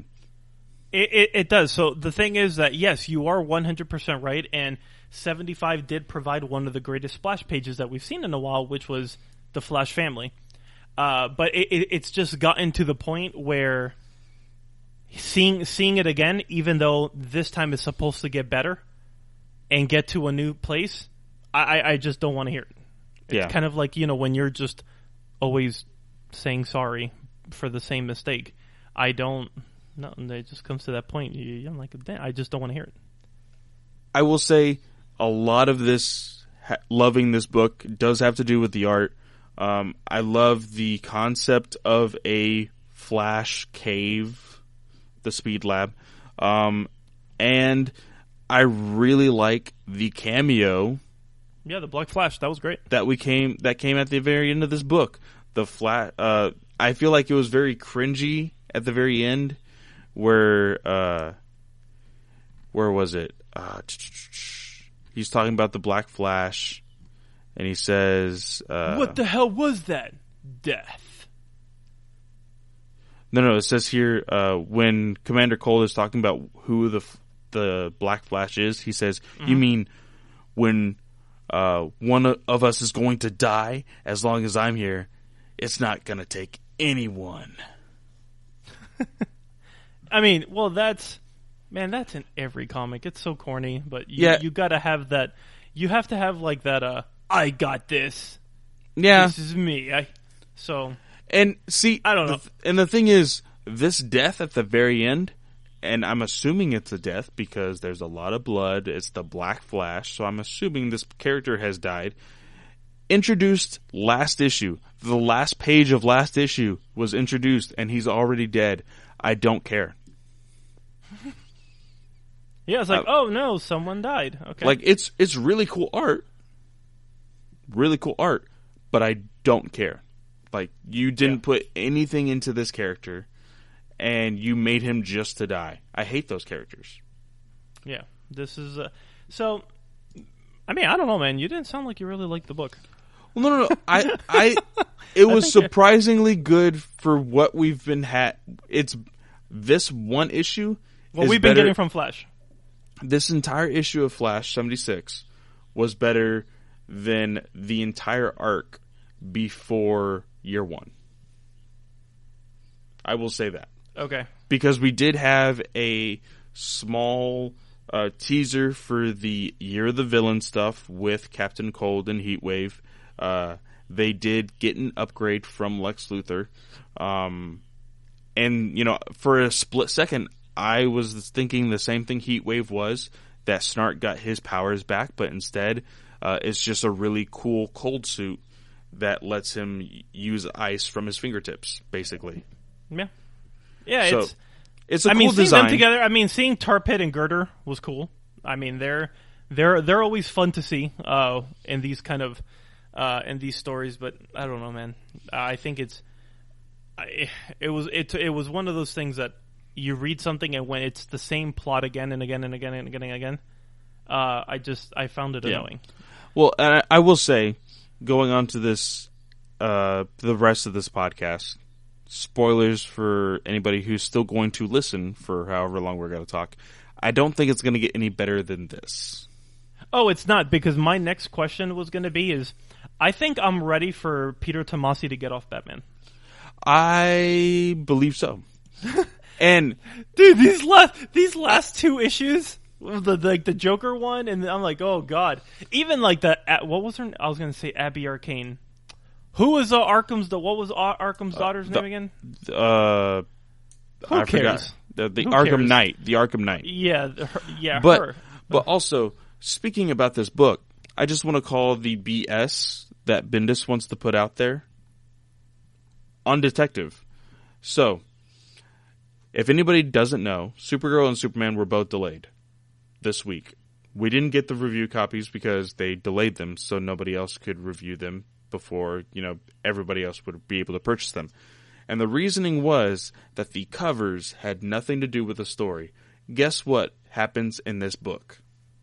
It, it, it does. So the thing is that, yes, you are one hundred percent right. And seventy-five did provide one of the greatest splash pages that we've seen in a while, which was the Flash family. Uh, but it, it, it's just gotten to the point where seeing seeing it again, even though this time it's supposed to get better and get to a new place, I, I just don't want to hear it. It's yeah. kind of like, you know, when you're just always saying sorry for the same mistake. I don't... No, it just comes to that point. You, I'm like, damn, I just don't want to hear it. I will say a lot of this, ha- loving this book, does have to do with the art. Um, I love the concept of a Flash cave, the Speed Lab. Um, and I really like the cameo. Yeah, the Black Flash, that was great. That we came that came at the very end of this book. The flat. Uh, I feel like it was very cringy at the very end. Where, uh, where was it? Uh, he's talking about the Black Flash, and he says, uh, what the hell was that? Death. No, no, it says here, uh, when Commander Cold is talking about who the, the Black Flash is, he says, mm-hmm. you mean when, uh, one of us is going to die, as long as I'm here, it's not gonna take anyone. I mean, well, that's, man, that's in every comic. It's so corny, but you, yeah. you gotta have that, you have to have like that, uh, I got this. Yeah. This is me. I, so. And see, I don't know. The, and the thing is, this death at the very end, and I'm assuming it's a death because there's a lot of blood, it's the Black Flash, so I'm assuming this character has died. Introduced last issue. The last page of last issue was introduced, and he's already dead. I don't care. Yeah, it's like, uh, oh no, someone died. Okay. Like, it's it's really cool art. Really cool art. But I don't care. Like, you didn't yeah. put anything into this character, and you made him just to die. I hate those characters. Yeah. This is... Uh, so, I mean, I don't know, man. You didn't sound like you really liked the book. Well, no, no, no. I, I, it was surprisingly good for what we've been had. It's this one issue. Well, we've been better. getting from Flash. This entire issue of Flash seventy-six was better than the entire arc before year one. I will say that. Okay. Because we did have a small uh, teaser for the Year of the Villain stuff with Captain Cold and Heatwave. Uh, they did get an upgrade from Lex Luthor. Um, and, you know, for a split second, I was thinking the same thing Heatwave was, that Snart got his powers back, but instead, uh, it's just a really cool cold suit that lets him y- use ice from his fingertips, basically. Yeah, yeah. So, It's it's a I cool mean, seeing design. them together. I mean, seeing Tar Pit and Girder was cool. I mean, they're they're they're always fun to see uh, in these kind of uh, in these stories. But I don't know, man. I think it's I, it was it it was one of those things that you read something and when it's the same plot again and again and again and again and again, uh, I just I found it Yeah. annoying. Well, and I, I will say, going on to this, uh, the rest of this podcast, spoilers for anybody who's still going to listen for however long we're going to talk. I don't think it's going to get any better than this. Oh, it's not, because my next question was going to be is, I think I'm ready for Peter Tomasi to get off Batman. I believe so. And Dude, these last these last two issues, the, the like the Joker one, and I'm like, oh god. Even like the what was her? I was going to say Abby Arcane. Who was uh, Arkham's? The what was Ar- Arkham's daughter's the- name again? uh, Who I cares? forgot the, the Who Arkham cares? Knight, the Arkham Knight. Yeah, the- her, yeah, But her. but also speaking about this book, I just want to call the B S that Bendis wants to put out there on Detective. So, if anybody doesn't know, Supergirl and Superman were both delayed this week. We didn't get the review copies because they delayed them so nobody else could review them before, you know, everybody else would be able to purchase them. And the reasoning was that the covers had nothing to do with the story. Guess what happens in this book?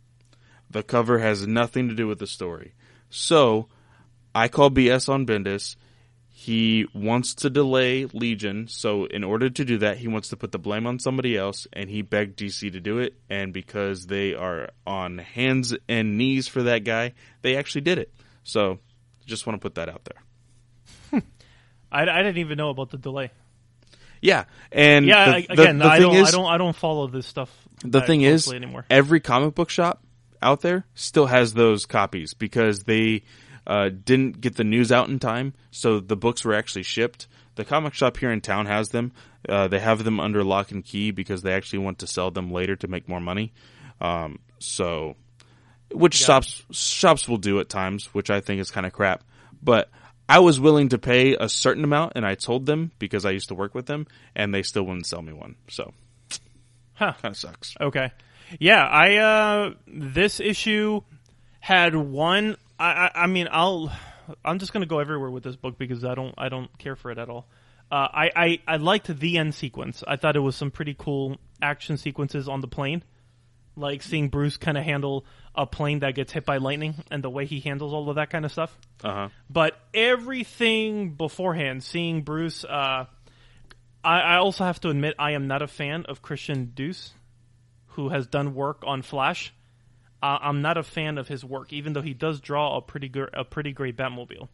The cover has nothing to do with the story. So, I call B S on Bendis. He wants to delay Legion, so in order to do that, he wants to put the blame on somebody else, and he begged D C to do it, and because they are on hands and knees for that guy, they actually did it. So, just want to put that out there. I, I didn't even know about the delay. Yeah, and Yeah, the, I, the- again, the I thing don't, is, I don't, I don't follow this stuff. the that thing is, closely anymore. every comic book shop out there still has those copies because they uh, didn't get the news out in time, so the books were actually shipped. The comic shop here in town has them. Uh, they have them under lock and key because they actually want to sell them later to make more money. Um, so, which Yeah. shops shops will do at times, which I think is kind of crap. But I was willing to pay a certain amount, and I told them because I used to work with them, and they still wouldn't sell me one. So, Huh. kind of sucks. Okay. Yeah, I uh this issue had one I, I I mean I'll I'm just gonna go everywhere with this book because I don't I don't care for it at all. Uh I, I, I liked the end sequence. I thought it was some pretty cool action sequences on the plane. Like seeing Bruce kinda handle a plane that gets hit by lightning and the way he handles all of that kind of stuff. Uh-huh. But everything beforehand, seeing Bruce uh I, I also have to admit I am not a fan of Christian Deuce, who has done work on Flash. Uh, I'm not a fan of his work, even though he does draw a pretty gr- a pretty great Batmobile.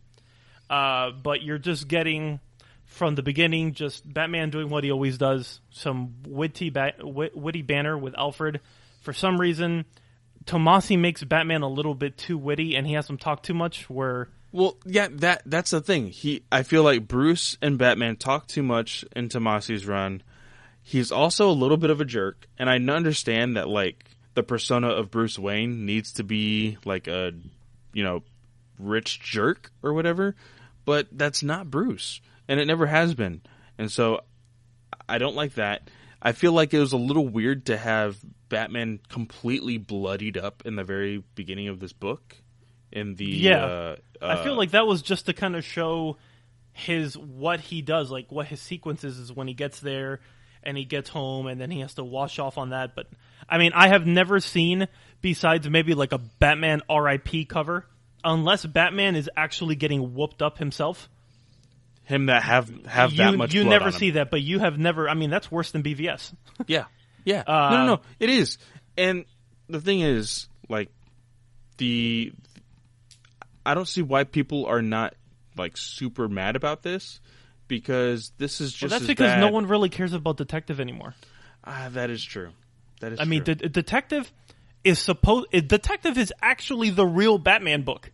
Uh, but you're just getting from the beginning, just Batman doing what he always does, some witty ba- wit- witty banner with Alfred. For some reason, Tomasi makes Batman a little bit too witty, and he has him talk too much. Where Well, yeah, that that's the thing. He, I feel like Bruce and Batman talk too much in Tomasi's run. He's also a little bit of a jerk, and I understand that like the persona of Bruce Wayne needs to be like a, you know, rich jerk or whatever, but that's not Bruce, and it never has been. And so I don't like that. I feel like it was a little weird to have Batman completely bloodied up in the very beginning of this book. In the Yeah. uh, I feel uh, like that was just to kind of show his what he does, like what his sequences is when he gets there and he gets home and then he has to wash off on that. But I mean, I have never seen, besides maybe like a Batman R I P cover, unless Batman is actually getting whooped up himself. him that have have you that much. you blood never on see him. that, but you have never. I mean, that's worse than B V S. Yeah, yeah. Uh, no, no, no. It is. And the thing is, like, the I don't see why people are not like super mad about this because this is just. Well, that's as because bad. no one really cares about Detective anymore. Ah, that is true. That is. I mean, true. the, Detective is supposed. Detective is actually the real Batman book.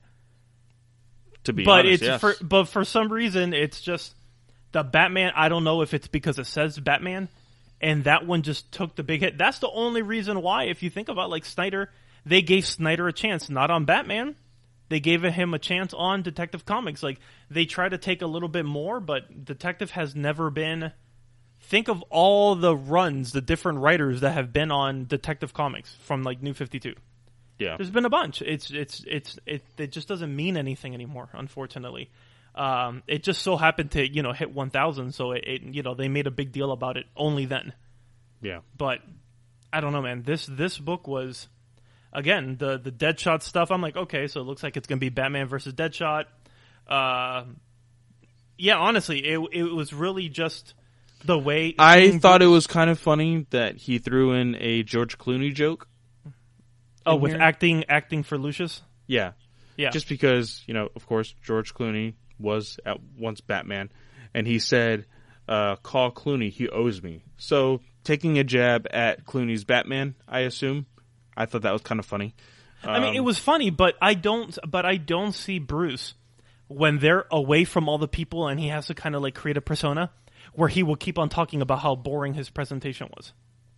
to be But honest, it's yes. for but for some reason it's just the Batman. I don't know if it's because it says Batman, and that one just took the big hit. That's the only reason why. If you think about like Snyder, they gave Snyder a chance, not on Batman, they gave him a chance on Detective Comics. Like, they try to take a little bit more, but Detective has never been... Think of all the runs, the different writers that have been on Detective Comics from, like, New fifty-two. Yeah. There's been a bunch. It's it's it's it, it just doesn't mean anything anymore, unfortunately. Um, it just so happened to, you know, hit one thousand, so it, it, you know, they made a big deal about it only then. Yeah. But I don't know, man. This this book was, again, the the Deadshot stuff. I'm like, okay, so it looks like it's going to be Batman versus Deadshot. Uh, yeah, honestly, it it was really just the way... I thought it was kind of funny that he threw in a George Clooney joke. Oh, with here. acting acting for Lucius? Yeah. Yeah. Just because, you know, of course, George Clooney was at once Batman, and he said, uh, call Clooney, he owes me. So, taking a jab at Clooney's Batman, I assume. I thought that was kind of funny. Um, I mean, it was funny, but I don't but I don't see Bruce when they're away from all the people and he has to kind of like create a persona where he will keep on talking about how boring his presentation was.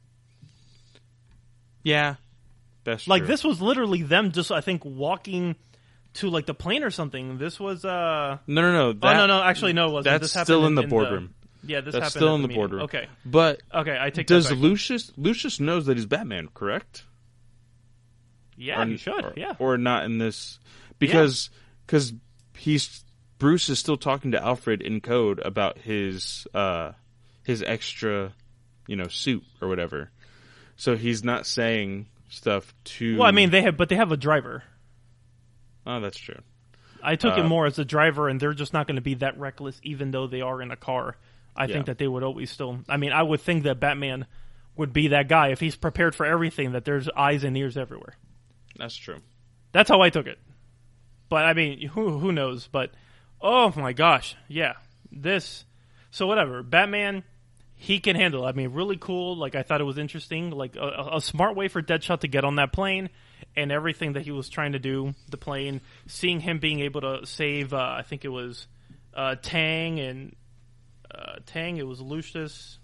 Yeah. That's like true. This was literally them just, I think, walking to like the plane or something. This was uh No, no, no. That, oh no, no, actually no, it wasn't. That's this happened still in the in boardroom. The, yeah, this that's happened still at in the, the boardroom. Okay, but okay, I take does that back. Lucius Lucius knows that he's Batman, correct? Yeah, or, you should. Or, yeah, or not in this because because yeah. he's Bruce is still talking to Alfred in code about his uh his extra, you know, suit or whatever. So he's not saying stuff to. Well, I mean, they have, but they have a driver. Oh, that's true. I took uh, it more as a driver, and they're just not going to be that reckless, even though they are in a car. I yeah. think that they would always still. I mean, I would think that Batman would be that guy if he's prepared for everything. That there's eyes and ears everywhere. That's true. That's how I took it. But I mean, who who knows? But oh my gosh, yeah, this. So whatever, Batman. He can handle it. I mean, really cool. Like, I thought it was interesting. Like, a, a smart way for Deadshot to get on that plane and everything that he was trying to do, the plane, seeing him being able to save, uh, I think it was uh, Tang and uh, Tang, it was Lucius.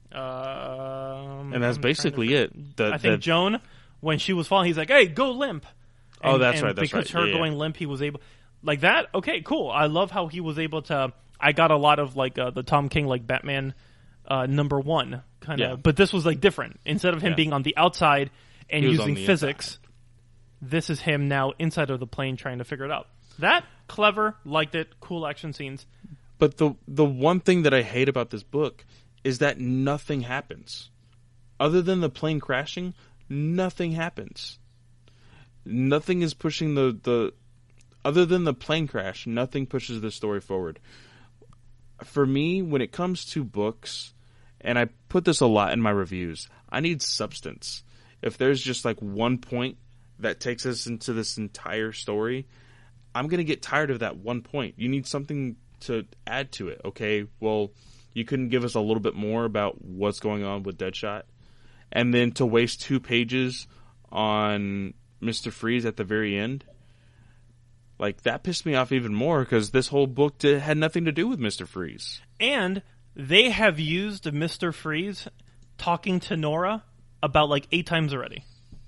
Um, and that's I'm basically to, it. The, I think the, Joan, when she was falling, he's like, hey, go limp. And, oh, that's and right. That's because right. her yeah, going yeah. limp, he was able... Like that? Okay, cool. I love how he was able to... I got a lot of, like, uh, the Tom King, like, Batman... Uh, number one, kind of, yeah. but this was like different. Instead of him yeah. being on the outside and using physics, inside. This is him now inside of the plane trying to figure it out. That clever, liked it, cool action scenes. But the the one thing that I hate about this book is that nothing happens, other than the plane crashing. Nothing happens. Nothing is pushing the the, other than the plane crash. Nothing pushes the story forward. For me, when it comes to books. And I put this a lot in my reviews, I need substance. If there's just like one point that takes us into this entire story, I'm going to get tired of that one point. You need something to add to it. Okay, well, you couldn't give us a little bit more about what's going on with Deadshot? And then to waste two pages on Mister Freeze at the very end? Like, that pissed me off even more because this whole book did, had nothing to do with Mister Freeze. And... they have used Mister Freeze talking to Nora about like eight times already.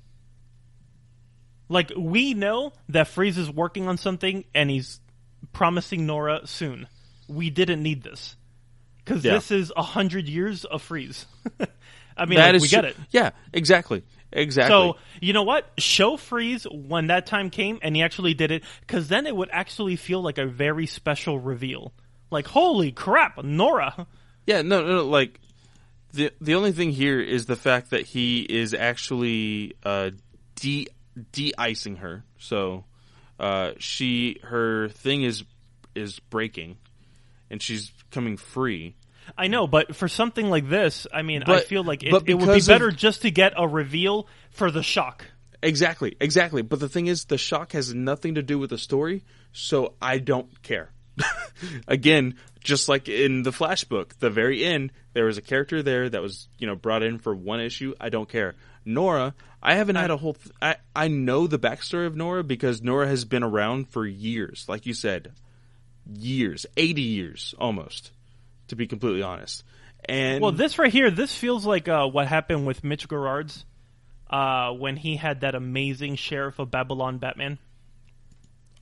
Like, we know that Freeze is working on something and he's promising Nora soon. We didn't need this. Because yeah. this is a hundred years of Freeze. I mean, that like, is we get tr- it. Yeah, exactly. Exactly. So, you know what? Show Freeze when that time came and he actually did it, because then it would actually feel like a very special reveal. Like, holy crap, Nora! Yeah, no, no, like, the the only thing here is the fact that he is actually uh, de de-icing her. So, uh, she, her thing is is breaking, and she's coming free. I know, but for something like this, I mean, but, I feel like it, it would be of, better just to get a reveal for the shock. Exactly, exactly. But the thing is, the shock has nothing to do with the story, so I don't care. Again, just like in the Flash book, the very end, there was a character there that was, you know, brought in for one issue. I don't care. Nora, I haven't had a whole... Th- I, I know the backstory of Nora because Nora has been around for years. Like you said, years. eighty years, almost, to be completely honest. And Well, this right here, this feels like uh, what happened with Mitch Gerards uh, when he had that amazing Sheriff of Babylon Batman.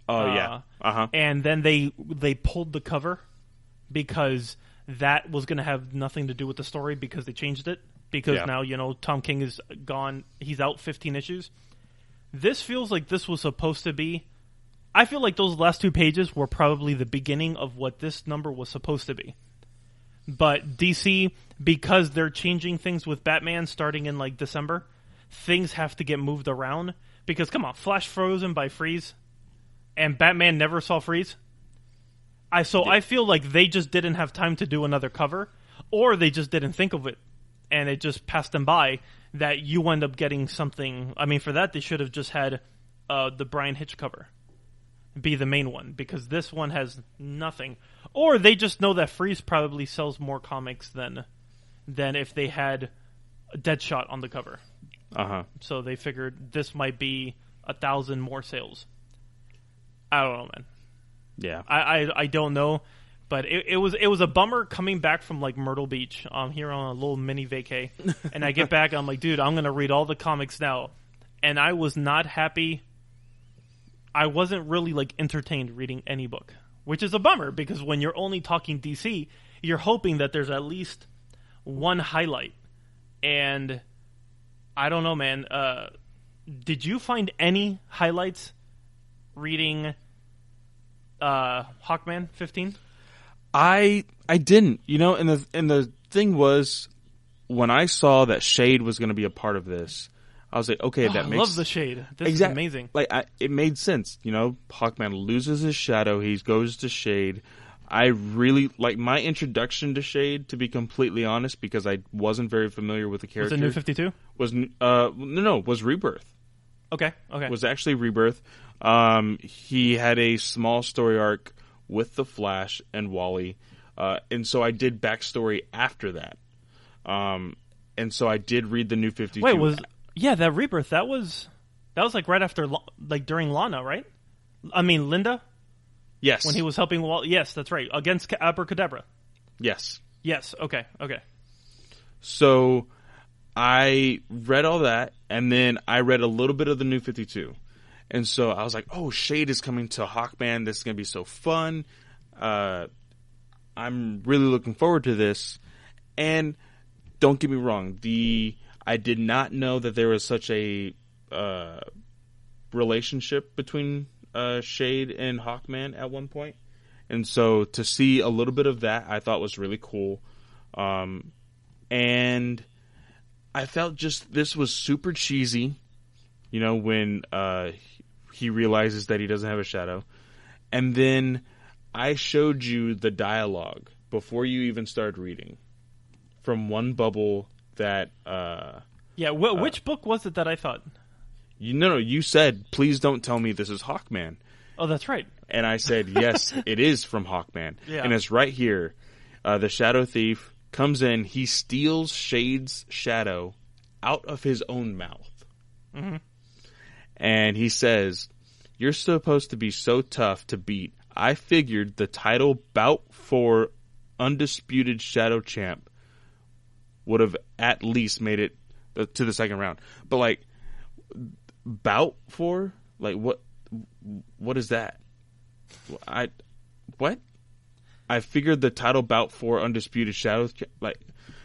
Oh uh, yeah. Uh huh. And then they they pulled the cover because that was going to have nothing to do with the story because they changed it. Because Yeah. now, you know, Tom King is gone. He's out fifteen issues. This feels like this was supposed to be... I feel like those last two pages were probably the beginning of what this number was supposed to be. But D C, because they're changing things with Batman starting in, like, December, things have to get moved around. Because, come on, Flash frozen by Freeze, and Batman never saw Freeze. I So Yeah. I feel like they just didn't have time to do another cover, or they just didn't think of it, and it just passed them by, that you end up getting something... I mean, for that, they should have just had uh, the Brian Hitch cover be the main one, because this one has nothing. Or they just know that Freeze probably sells more comics than than if they had Deadshot on the cover. Uh huh. So they figured this might be a thousand more sales. I don't know, man. Yeah. I, I, I don't know, but it, it was it was a bummer coming back from like Myrtle Beach. I'm here on a little mini vacay, and I get back. I'm like, dude, I'm gonna read all the comics now, and I was not happy. I wasn't really like entertained reading any book, which is a bummer because when you're only talking D C, you're hoping that there's at least one highlight. And I don't know, man. Uh, did you find any highlights reading uh, Hawkman fifteen? I I didn't, you know, and the and the thing was, when I saw that Shade was going to be a part of this, I was like, okay, Oh, that I makes love the Shade. This exact- is amazing. Like, I, it made sense, you know. Hawkman loses his shadow, he goes to Shade. I really like my introduction to Shade, to be completely honest, because I wasn't very familiar with the Was character. it New fifty-two? Was uh no no was Rebirth. Okay, okay. Was actually Rebirth. Um, he had a small story arc with the Flash and Wally, uh, and so I did backstory after that. Um, and so I did read the New fifty-two. Wait, was yeah that Rebirth? That was that was like right after, like during Lana, right? I mean Linda, yes when he was helping Wall. Yes, that's right, against Abracadabra. yes. Yes. Okay. Okay. So I read all that, and then I read a little bit of the New fifty-two. And so I was like, oh, Shade is coming to Hawkman. This is going to be so fun. Uh, I'm really looking forward to this. And don't get me wrong, the I did not know that there was such a uh, relationship between uh, Shade and Hawkman at one point. And so to see a little bit of that, I thought was really cool. Um, and I felt just this was super cheesy, you know, when uh, he realizes that he doesn't have a shadow. And then I showed you the dialogue before you even started reading from one bubble that... Uh, Yeah. Wh- which book was it that I thought? you no, no, you said, please don't tell me this is Hawkman. Oh, that's right. And I said, yes, it is from Hawkman. Yeah. And it's right here. Uh, the Shadow Thief comes in. He steals Shade's shadow out of his own mouth. Mm-hmm. And he says, you're supposed to be so tough to beat. I figured the title bout for Undisputed Shadow Champ would have at least made it to the second round. But, like, bout for? Like, what? What is that? I what? I figured the title bout for Undisputed Shadows. Like,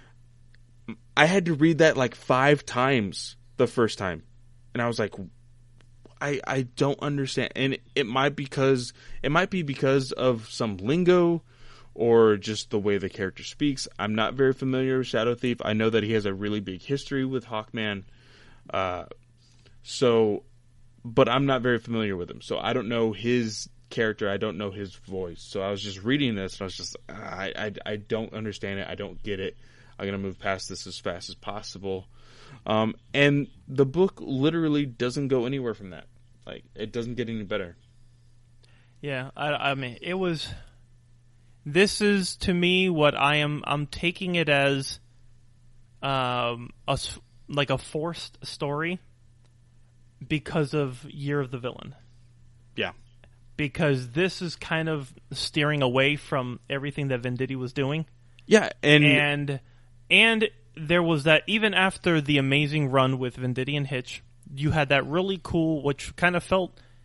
I had to read that like five times the first time, and I was like, I I don't understand. And it, it might because it might be because of some lingo, or just the way the character speaks. I'm not very familiar with Shadow Thief. I know that he has a really big history with Hawkman, uh, so. But I'm not very familiar with him, so I don't know his character. I don't know his voice. So I was just reading this, and I was just, I, I, I don't understand it. I don't get it. I'm gonna move past this as fast as possible. Um, and the book literally doesn't go anywhere from that. Like, it doesn't get any better. Yeah, I, I mean, it was. This is to me what I am. I'm taking it as, um, a s- like a forced story. Because of Year of the Villain. Yeah. Because this is kind of steering away from everything that Venditti was doing. Yeah, and And and there was that, even after the amazing run with Venditti and Hitch, you had that really cool, which kind of felt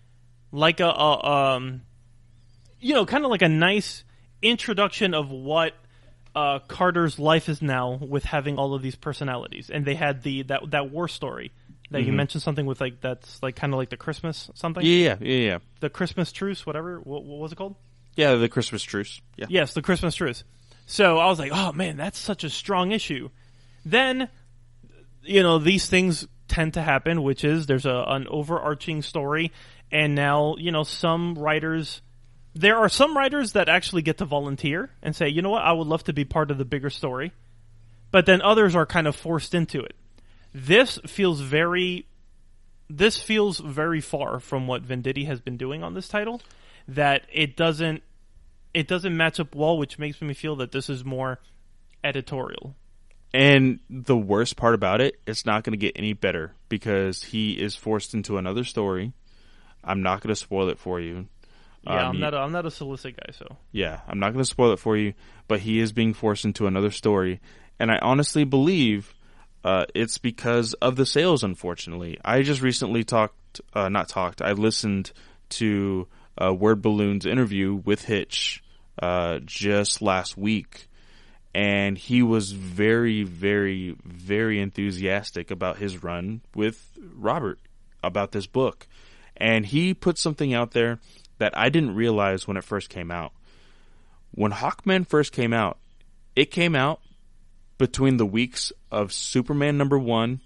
like a, a um, you know, kind of like a nice introduction of what uh, Carter's life is now with having all of these personalities. And they had the that that war story that mm-hmm. you mentioned, something with like that's like kind of like the Christmas something. Yeah, yeah, yeah, yeah. The Christmas truce, whatever. What, what was it called? Yeah, the Christmas truce. Yeah. Yes, the Christmas truce. So I was like, oh man, that's such a strong issue. Then, you know, these things tend to happen, which is there's a an overarching story, and now, you know, some writers, there are some writers that actually get to volunteer and say, you know what, I would love to be part of the bigger story. But then others are kind of forced into it. This feels very, this feels very far from what Venditti has been doing on this title, that it doesn't, it doesn't match up well, which makes me feel that this is more editorial. And the worst part about it, it's not going to get any better because he is forced into another story. I'm not going to spoil it for you. Yeah, um, I'm he, not. A, I'm not a solicit guy, so yeah, I'm not going to spoil it for you. But he is being forced into another story, and I honestly believe uh, it's because of the sales. Unfortunately, I just recently talked, uh, not talked. I listened to uh, Word Balloon's interview with Hitch uh, just last week. And he was very, very, very enthusiastic about his run with Robert, about this book. And he put something out there that I didn't realize when it first came out. When Hawkman first came out, it came out between the weeks of Superman number one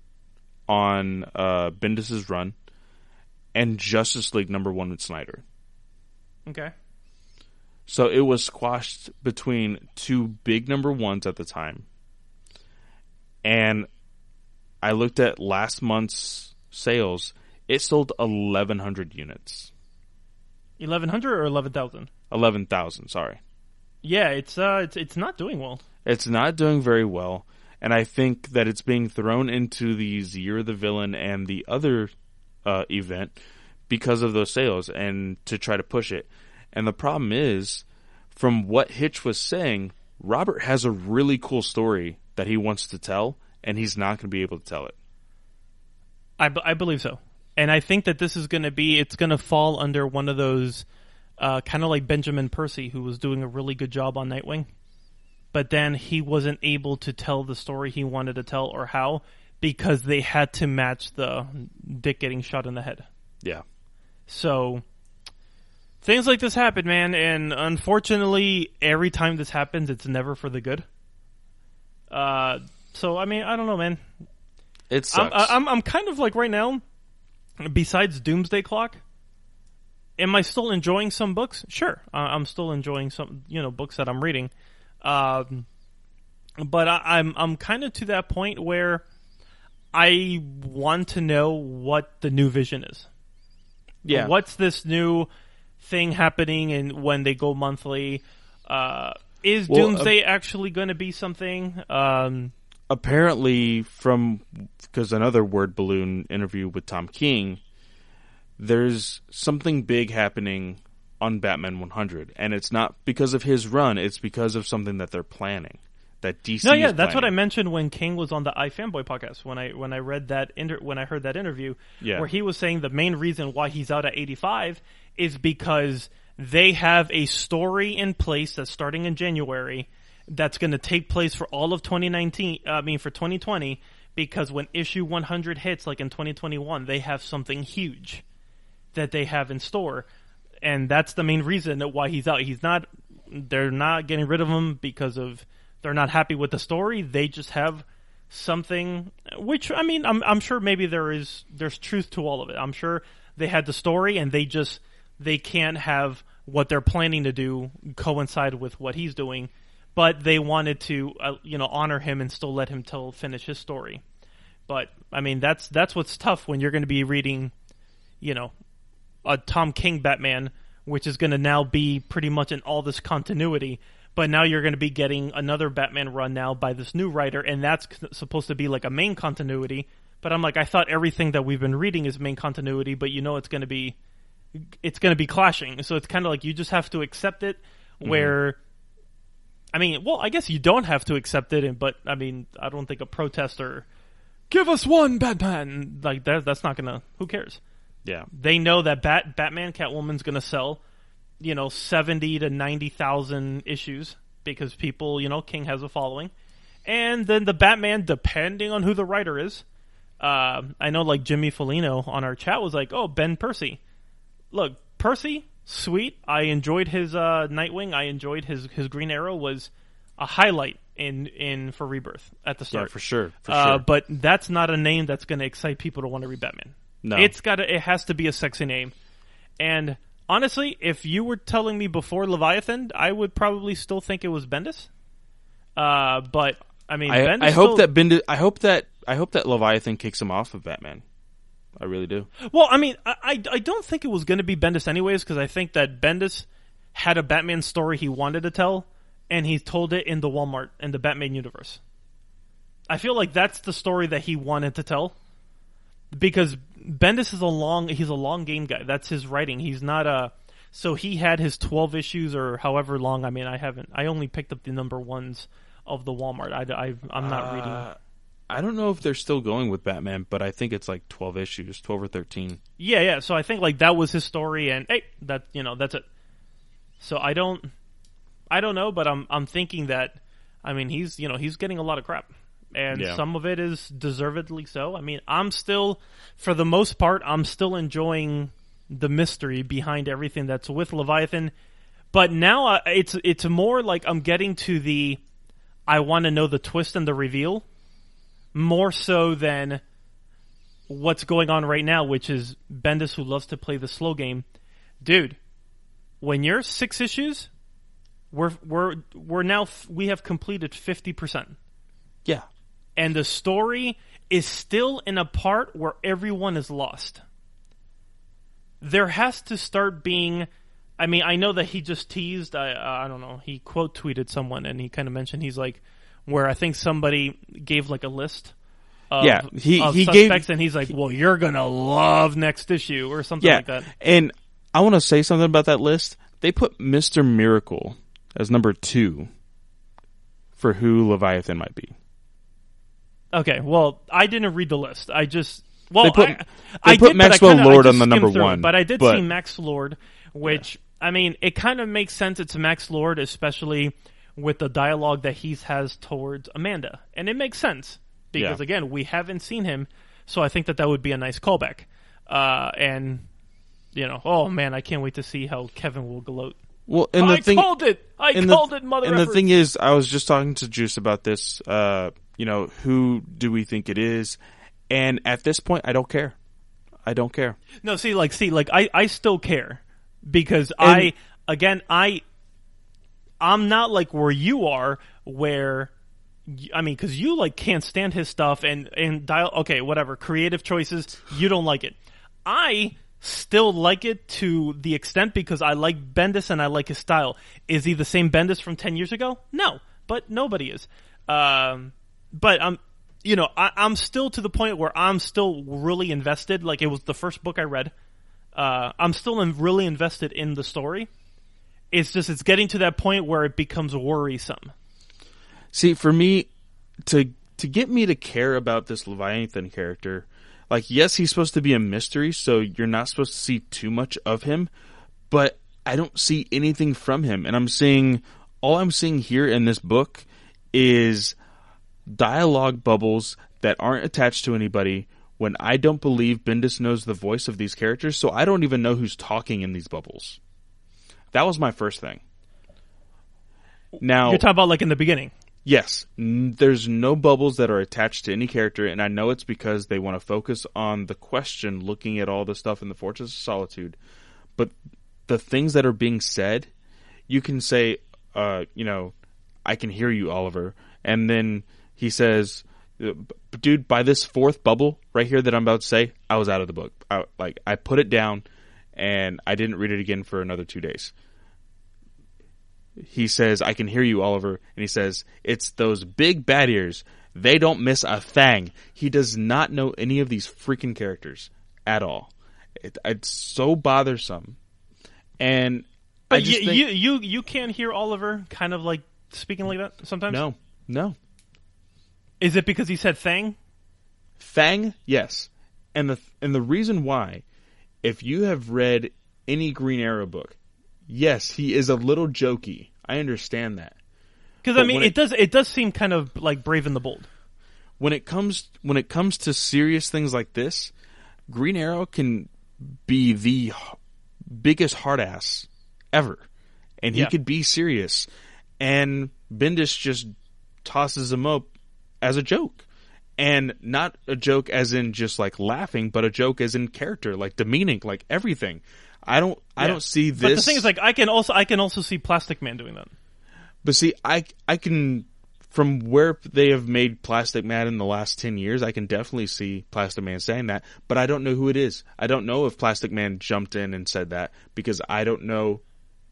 on uh, Bendis' run and Justice League number one with Snyder. Okay. So it was squashed between two big number ones at the time. And I looked at last month's sales. It sold eleven hundred units. eleven hundred or eleven thousand? eleven thousand, sorry. Yeah, it's uh it's it's not doing well. It's not doing very well. And I think that it's being thrown into the Year of the Villain and the other uh, event because of those sales and to try to push it. And the problem is, from what Hitch was saying, Robert has a really cool story that he wants to tell, and he's not going to be able to tell it. I, b- I believe so. And I think that this is going to be, it's going to fall under one of those, uh, kind of like Benjamin Percy, who was doing a really good job on Nightwing. But then he wasn't able to tell the story he wanted to tell or how, because they had to match the Dick getting shot in the head. Yeah. So things like this happen, man, and unfortunately, every time this happens, it's never for the good. Uh, so I mean, I don't know, man. It sucks. I'm, I'm, I'm kind of like right now. Besides Doomsday Clock, am I still enjoying some books? Sure, uh, I'm still enjoying some, you know, books that I'm reading. Um, but I, I'm, I'm kind of to that point where I want to know what the new Vision is. Yeah. What's this new thing happening and when they go monthly? Uh, is well, Doomsday uh, actually going to be something? Um, apparently, from because another Word Balloon interview with Tom King, there's something big happening on Batman one hundred, and it's not because of his run; it's because of something that they're planning. That D C. No, yeah, is that's planning. what I mentioned when King was on the iFanboy podcast. When I when I read that inter- when I heard that interview, yeah. where he was saying the main reason why he's out at eighty-five is because they have a story in place that's starting in January that's going to take place for all of twenty nineteen. I mean, for twenty twenty, because when issue one hundred hits, like in twenty twenty-one, they have something huge that they have in store, and that's the main reason that why he's out. He's not. They're not getting rid of him because of. They're not happy with the story. They just have something, which I mean, I'm I'm sure maybe there is there's truth to all of it. I'm sure they had the story and they just they can't have what they're planning to do coincide with what he's doing, but they wanted to uh, you know honor him and still let him tell finish his story. But I mean, that's that's what's tough when you're going to be reading, you know, a Tom King Batman, which is going to now be pretty much in all this continuity. But now you're going to be getting another Batman run now by this new writer, and that's supposed to be like a main continuity. But I'm like, I thought everything that we've been reading is main continuity, but you know it's going to be, it's going to be clashing. So it's kind of like you just have to accept it. Where, mm-hmm. I mean, well, I guess you don't have to accept it, but I mean, I don't think a protester, give us one Batman, like that. That's not going to. Who cares? Yeah. They know that Bat- Batman Catwoman's going to sell, you know, seventy to ninety thousand issues because people, you know, King has a following. And then the Batman, depending on who the writer is, uh, I know like Jimmy Foligno on our chat was like, oh, Ben Percy. Look, Percy, sweet. I enjoyed his uh, Nightwing. I enjoyed his, his Green Arrow was a highlight in, in for Rebirth at the start. Yeah, for sure. For uh, sure. But that's not a name that's going to excite people to want to read Batman. No. It's got it has to be a sexy name. And honestly, if you were telling me before Leviathan, I would probably still think it was Bendis. Uh, but I mean, I, Bendis I hope still, that Bendis, I hope that I hope that Leviathan kicks him off of Batman. I really do. Well, I mean, I I, I don't think it was going to be Bendis anyways, because I think that Bendis had a Batman story he wanted to tell, and he told it in the Walmart in the Batman universe. I feel like that's the story that he wanted to tell. Because Bendis is a long, he's a long game guy. That's his writing. He's not a, so he had his twelve issues or however long. I mean, I haven't, I only picked up the number ones of the Walmart. I, I, I'm not uh, reading. I don't know if they're still going with Batman, but I think it's like twelve issues, twelve or thirteen. Yeah, yeah. So I think like that was his story and hey, that, you know, that's it. So I don't, I don't know, but I'm, I'm thinking that, I mean, he's, you know, he's getting a lot of crap. And yeah. some of it is deservedly so. I mean, I'm still, for the most part, I'm still enjoying the mystery behind everything that's with Leviathan. But now uh, it's it's more like I'm getting to the, I want to know the twist and the reveal, more so than what's going on right now, which is Bendis, who loves to play the slow game. Dude, when you're six issues, we're we're we're now we have completed fifty percent. Yeah. And the story is still in a part where everyone is lost. There has to start being... I mean, I know that he just teased... I, uh, I don't know. He quote tweeted someone and he kind of mentioned... He's like... Where I think somebody gave like a list of, yeah, he, of he suspects gave, and he's like, well, you're going to love next issue or something yeah, like that. And I want to say something about that list. They put Mister Miracle as number two for who Leviathan might be. Okay, well, I didn't read the list. I just well, they put, I, they I put did, Maxwell kinda, Lord on the number one, it, but I did but, see Max Lord, which yeah. I mean, it kind of makes sense. It's Max Lord, especially with the dialogue that he has towards Amanda, and it makes sense because yeah. again, we haven't seen him, so I think that that would be a nice callback. Uh, and you know, oh man, I can't wait to see how Kevin will gloat. Well, and the I thing, called it. I called the, it, mother. And effort. the thing is, I was just talking to Juice about this. Uh, you know, who do we think it is? And at this point, I don't care. I don't care. No, see, like, see, like, I, I still care because and, I, again, I, I'm not like where you are, where, I mean, because you like can't stand his stuff and and dial. Okay, whatever, creative choices, you don't like it. I still like it to the extent because I like Bendis and I like his style. Is he the same Bendis from ten years ago? No, but nobody is. Um, but I'm, you know, I, I'm still to the point where I'm still really invested. Like it was the first book I read. Uh, I'm still in, really invested in the story. It's just it's getting to that point where it becomes worrisome. See, for me, to to get me to care about this Leviathan character. Like, yes, he's supposed to be a mystery, so you're not supposed to see too much of him, but I don't see anything from him. And I'm seeing, all I'm seeing here in this book is dialogue bubbles that aren't attached to anybody when I don't believe Bendis knows the voice of these characters, so I don't even know who's talking in these bubbles. That was my first thing. Now, you're talking about like in the beginning. Yes, n- there's no bubbles that are attached to any character, and I know it's because they want to focus on the question, looking at all the stuff in the Fortress of Solitude. But the things that are being said, you can say, uh, you know, I can hear you, Oliver. And then he says, dude, by this fourth bubble right here that I'm about to say, I was out of the book. I, like, I put it down, and I didn't read it again for another two days. He says, I can hear you, Oliver. And he says, it's those big bad ears. They don't miss a thing. He does not know any of these freaking characters at all. It, it's so bothersome. And but I just you, think, you you you can't hear Oliver kind of like speaking like that sometimes? No, no. Is it because he said thing? Thang, yes. And the and the reason why if you have read any Green Arrow book, yes, he is a little jokey. I understand that. Because I But mean, when it, it- does it does seem kind of like Brave and the Bold. When it comes when it comes to serious things like this, Green Arrow can be the h- biggest hard ass ever, and he Yeah. could be serious. And Bendis just tosses him up as a joke, and not a joke as in just like laughing, but a joke as in character, like demeaning, like everything. I don't I Yeah. don't see this. But the thing is, like, I can also I can also see Plastic Man doing that. But see, I I can, from where they have made Plastic Man in the last ten years, I can definitely see Plastic Man saying that, but I don't know who it is. I don't know if Plastic Man jumped in and said that, because I don't know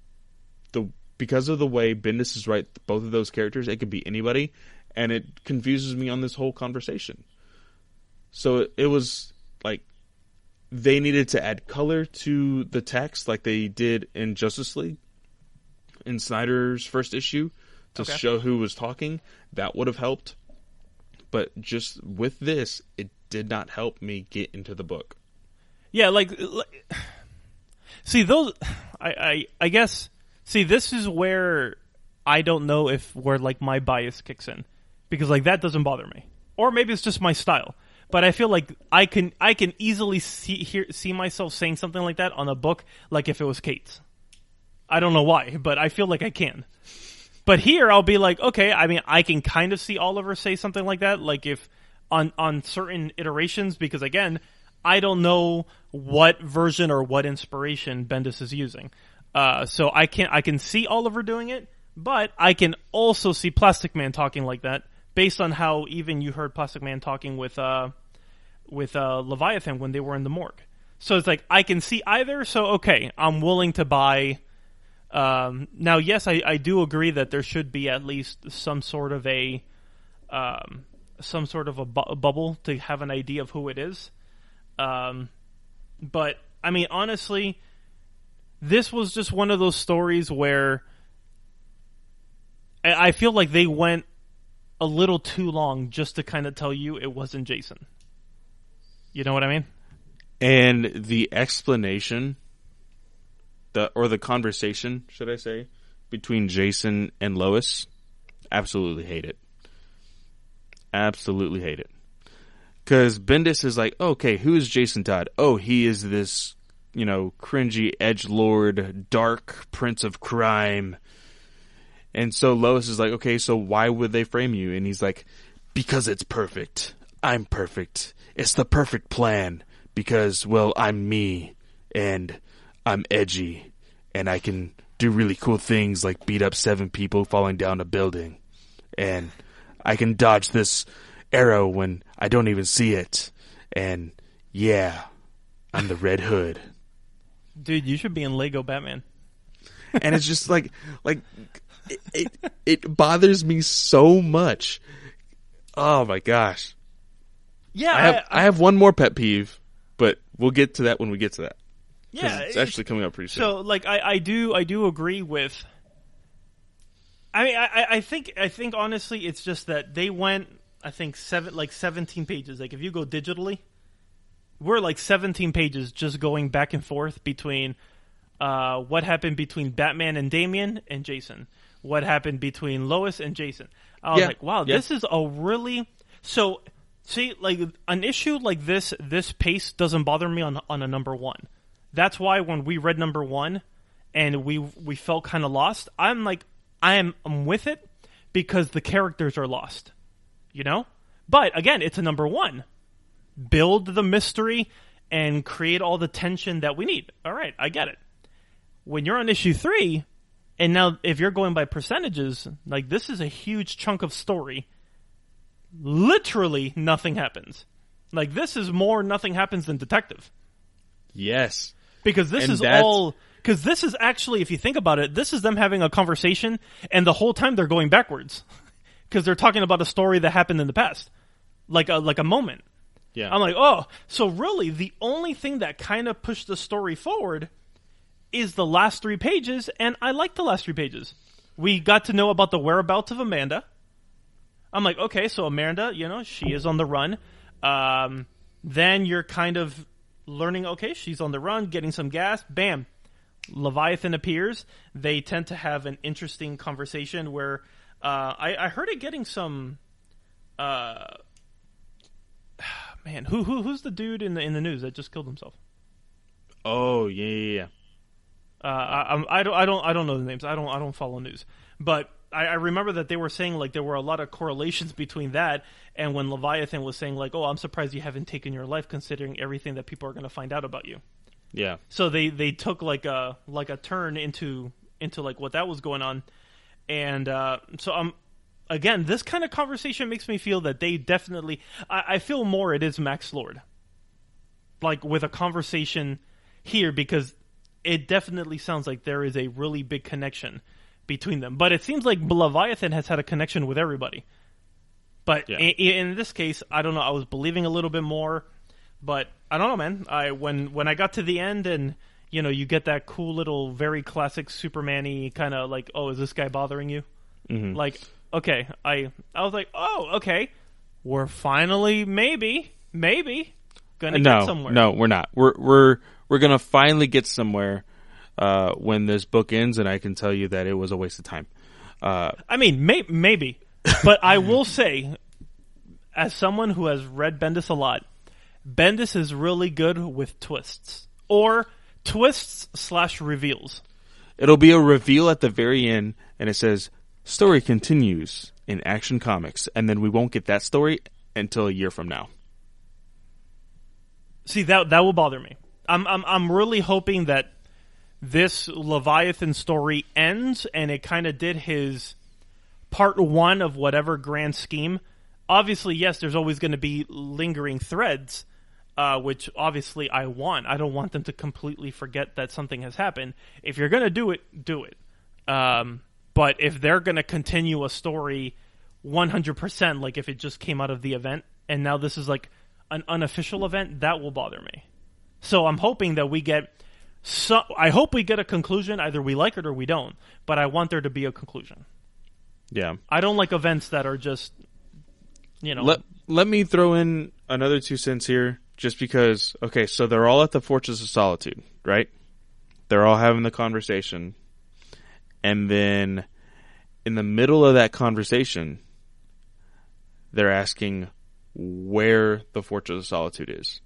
the, because of the way Bendis is right, both of those characters, it could be anybody, and it confuses me on this whole conversation. So it, it was like, they needed to add color to the text like they did in Justice League, in Snyder's first issue, to Okay. show who was talking. That would have helped. But just with this, it did not help me get into the book. Yeah, like, like see those. I, I I guess. See, this is where I don't know if where like my bias kicks in, because like that doesn't bother me, or maybe it's just my style. But I feel like I can I can easily see hear, see myself saying something like that on a book, like if it was Kate's. I don't know why, but I feel like I can. But here I'll be like, okay, I mean, I can kind of see Oliver say something like that, like if on on certain iterations, because again, I don't know what version or what inspiration Bendis is using. Uh, so I can I can see Oliver doing it, but I can also see Plastic Man talking like that, based on how even you heard Plastic Man talking with uh with uh Leviathan when they were in the morgue. So it's like I can see either. So okay, I'm willing to buy. Um, now, yes, I, I do agree that there should be at least some sort of a um, some sort of a, bu- a bubble to have an idea of who it is. Um, but I mean, honestly, this was just one of those stories where I, I feel like they went a little too long just to kind of tell you it wasn't Jason. You know what I mean? And the explanation, the or the conversation, should I say, between Jason and Lois, absolutely hate it. Absolutely hate it. Because Bendis is like, okay, who is Jason Todd? Oh, he is this, you know, cringy edgelord, dark prince of crime. And so Lois is like, okay, so why would they frame you? And he's like, because it's perfect. I'm perfect. It's the perfect plan. Because, well, I'm me. And I'm edgy. And I can do really cool things like beat up seven people falling down a building. And I can dodge this arrow when I don't even see it. And, yeah, I'm the Red Hood. Dude, you should be in Lego Batman. And it's just like, like, it, it, it bothers me so much. Oh my gosh. Yeah, I have, I, I have one more pet peeve, but we'll get to that when we get to that. 'Cause yeah, it's actually coming up pretty soon. So, like, I, I do, I do agree with. I mean, I, I think, I think honestly, it's just that they went. I think seven, like seventeen pages. Like, if you go digitally, we're like seventeen pages just going back and forth between uh, what happened between Batman and Damian and Jason, what happened between Lois and Jason. I was Yeah, like, wow, yeah. this is a really so. See, like an issue like this, this pace doesn't bother me on on a number one. That's why when we read number one and we we felt kind of lost, I'm like, I am I'm with it because the characters are lost, you know? But again, it's a number one. Build the mystery and create all the tension that we need. All right, I get it. When you're on issue three, and now if you're going by percentages, like this is a huge chunk of story. Literally nothing happens. Like this is more nothing happens than Detective. Yes. Because this And is that's- all. Because this is actually, if you think about it, this is them having a conversation, and the whole time they're going backwards, because they're talking about a story that happened in the past, like a like a moment. Yeah. I'm like, oh, so really, the only thing that kind of pushed the story forward is the last three pages, and I like the last three pages. We got to know about the whereabouts of Amanda. I'm like, okay, so Amanda, you know, she is on the run. Um, then you're kind of learning, okay, she's on the run, getting some gas, bam, Leviathan appears. They tend to have an interesting conversation where uh, I, I heard it getting some. Uh, man, who who who's the dude in the in the news that just killed himself? Oh yeah, yeah, yeah. Uh, I, I don't I don't I don't know the names. I don't I don't follow news, but I, I remember that they were saying like there were a lot of correlations between that and when Leviathan was saying like, oh, I'm surprised you haven't taken your life considering everything that people are going to find out about you. Yeah. So they, they took like a like a turn into into like what that was going on, and uh, so I'm again this kind of conversation makes me feel that they definitely I, I feel more it is Max Lord, like with a conversation here because it definitely sounds like there is a really big connection between them. But it seems like Leviathan has had a connection with everybody. But yeah. in, in this case, I don't know. I was believing a little bit more. But I don't know, man. I when when I got to the end and, you know, you get that cool little, very classic Superman-y kind of like, oh, is this guy bothering you? Mm-hmm. Like, okay. I I was like, oh, okay. We're finally, maybe, maybe, going to no, get somewhere. No, we're not. We're, we're, we're going to finally get somewhere uh, when this book ends, and I can tell you that it was a waste of time. Uh, I mean, may- maybe. But I will say, as someone who has read Bendis a lot, Bendis is really good with twists. Or twists slash reveals. It'll be a reveal at the very end, and it says, story continues in Action Comics. And then we won't get that story until a year from now. See, that that will bother me. I'm I'm I'm really hoping that this Leviathan story ends, and it kind of did his part one of whatever grand scheme. Obviously, yes, there's always going to be lingering threads, uh, which obviously I want. I don't want them to completely forget that something has happened. If you're going to do it, do it. Um, but if they're going to continue a story one hundred percent, like if it just came out of the event, and now this is like an unofficial event, that will bother me. So I'm hoping that we get... So, I hope we get a conclusion. Either we like it or we don't. But I want there to be a conclusion. Yeah. I don't like events that are just, you know... Let, let me throw in another two cents here, just because, okay, so they're all at the Fortress of Solitude, right? They're all having the conversation. And then, in the middle of that conversation, they're asking where the Fortress of Solitude is.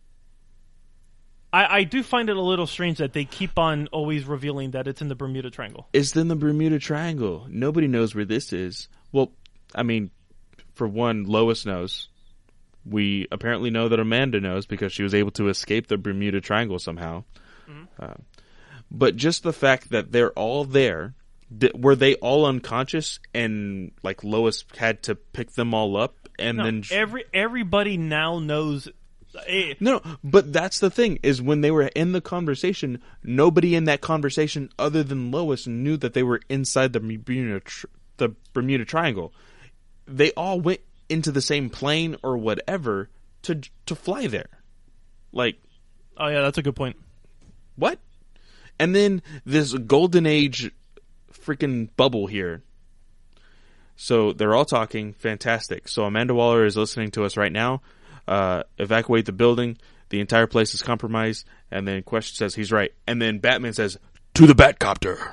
I, I do find it a little strange that they keep on always revealing that it's in the Bermuda Triangle. It's in the Bermuda Triangle. Nobody knows where this is. Well, I mean, for one, Lois knows. We apparently know that Amanda knows because she was able to escape the Bermuda Triangle somehow. Mm-hmm. Uh, but just the fact that they're all there, th- were they all unconscious and like Lois had to pick them all up and no, then sh- every everybody now knows. No, but that's the thing, is when they were in the conversation, nobody in that conversation other than Lois knew that they were inside the Bermuda, tr- the Bermuda Triangle. They all went into the same plane or whatever to to fly there. Like, oh yeah, that's a good point. What? And then this golden age freaking bubble here. So they're all talking, fantastic. So Amanda Waller is listening to us right now. Uh, evacuate the building. The entire place is compromised. And then Question says he's right. And then Batman says, to the Batcopter.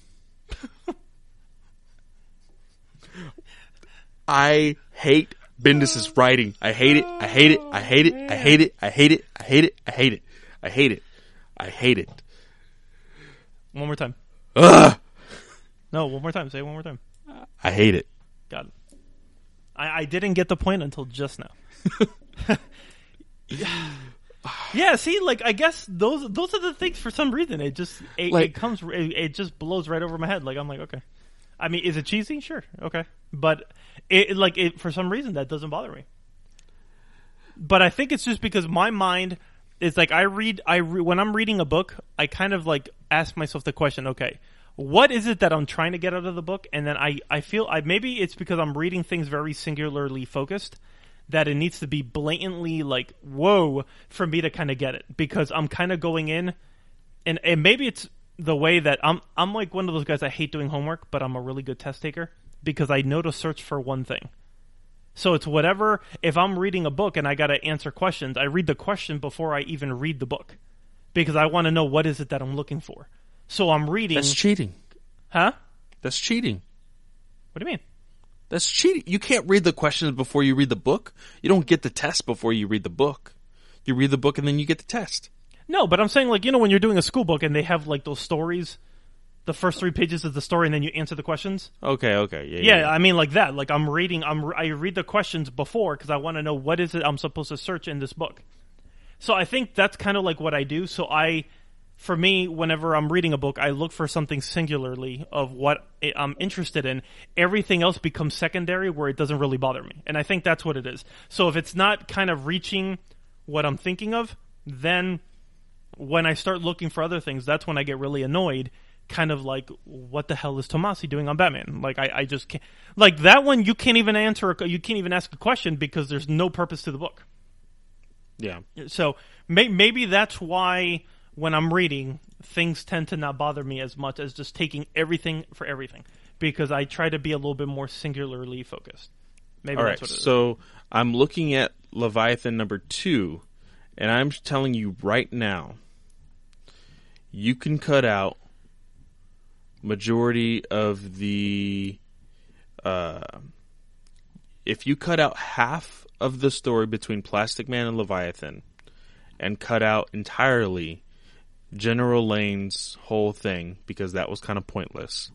I hate Bendis' writing. I hate it. I hate it. I hate it. I hate it. I hate it. I hate it. I hate it. I hate it. I hate it. One more time. Ugh. No, one more time. Say it one more time. I hate it. Got it. I, I didn't get the point until just now. Yeah, see, like I guess those those are the things. For some reason, it just it, like, it comes, it, it just blows right over my head. Like I'm like, okay. I mean, is it cheesy? Sure, okay, but it like it for some reason that doesn't bother me. But I think it's just because my mind is like I read I re- when I'm reading a book, I kind of like ask myself the question, okay, what is it that I'm trying to get out of the book? And then I, I feel I maybe it's because I'm reading things very singularly focused that it needs to be blatantly like, whoa, for me to kind of get it. Because I'm kind of going in, and, and maybe it's the way that I'm I'm like one of those guys that hate doing homework, but I'm a really good test taker because I know to search for one thing. So it's whatever. If I'm reading a book and I got to answer questions, I read the question before I even read the book because I want to know what is it that I'm looking for. So I'm reading. That's cheating. Huh? That's cheating. What do you mean? That's cheating. You can't read the questions before you read the book. You don't get the test before you read the book. You read the book and then you get the test. No, but I'm saying, like, you know, when you're doing a school book and they have, like, those stories, the first three pages of the story and then you answer the questions. Okay, okay. Yeah, Yeah, yeah, yeah. I mean, like that. Like, I'm reading, I'm, I read the questions before because I want to know what is it I'm supposed to search in this book. So I think that's kind of like what I do. So I, for me, whenever I'm reading a book, I look for something singularly of what I'm interested in. Everything else becomes secondary where it doesn't really bother me. And I think that's what it is. So if it's not kind of reaching what I'm thinking of, then when I start looking for other things, that's when I get really annoyed. Kind of like, what the hell is Tomasi doing on Batman? Like, I, I just can't. Like, that one, you can't even answer, a, you can't even ask a question because there's no purpose to the book. Yeah. So may, maybe that's why when I'm reading, things tend to not bother me as much as just taking everything for everything because I try to be a little bit more singularly focused. Maybe All that's right, what it is. so I'm looking at Leviathan number two, and I'm telling you right now, you can cut out majority of the. Uh, if you cut out half of the story between Plastic Man and Leviathan, and cut out entirely General Lane's whole thing because that was kind of pointless,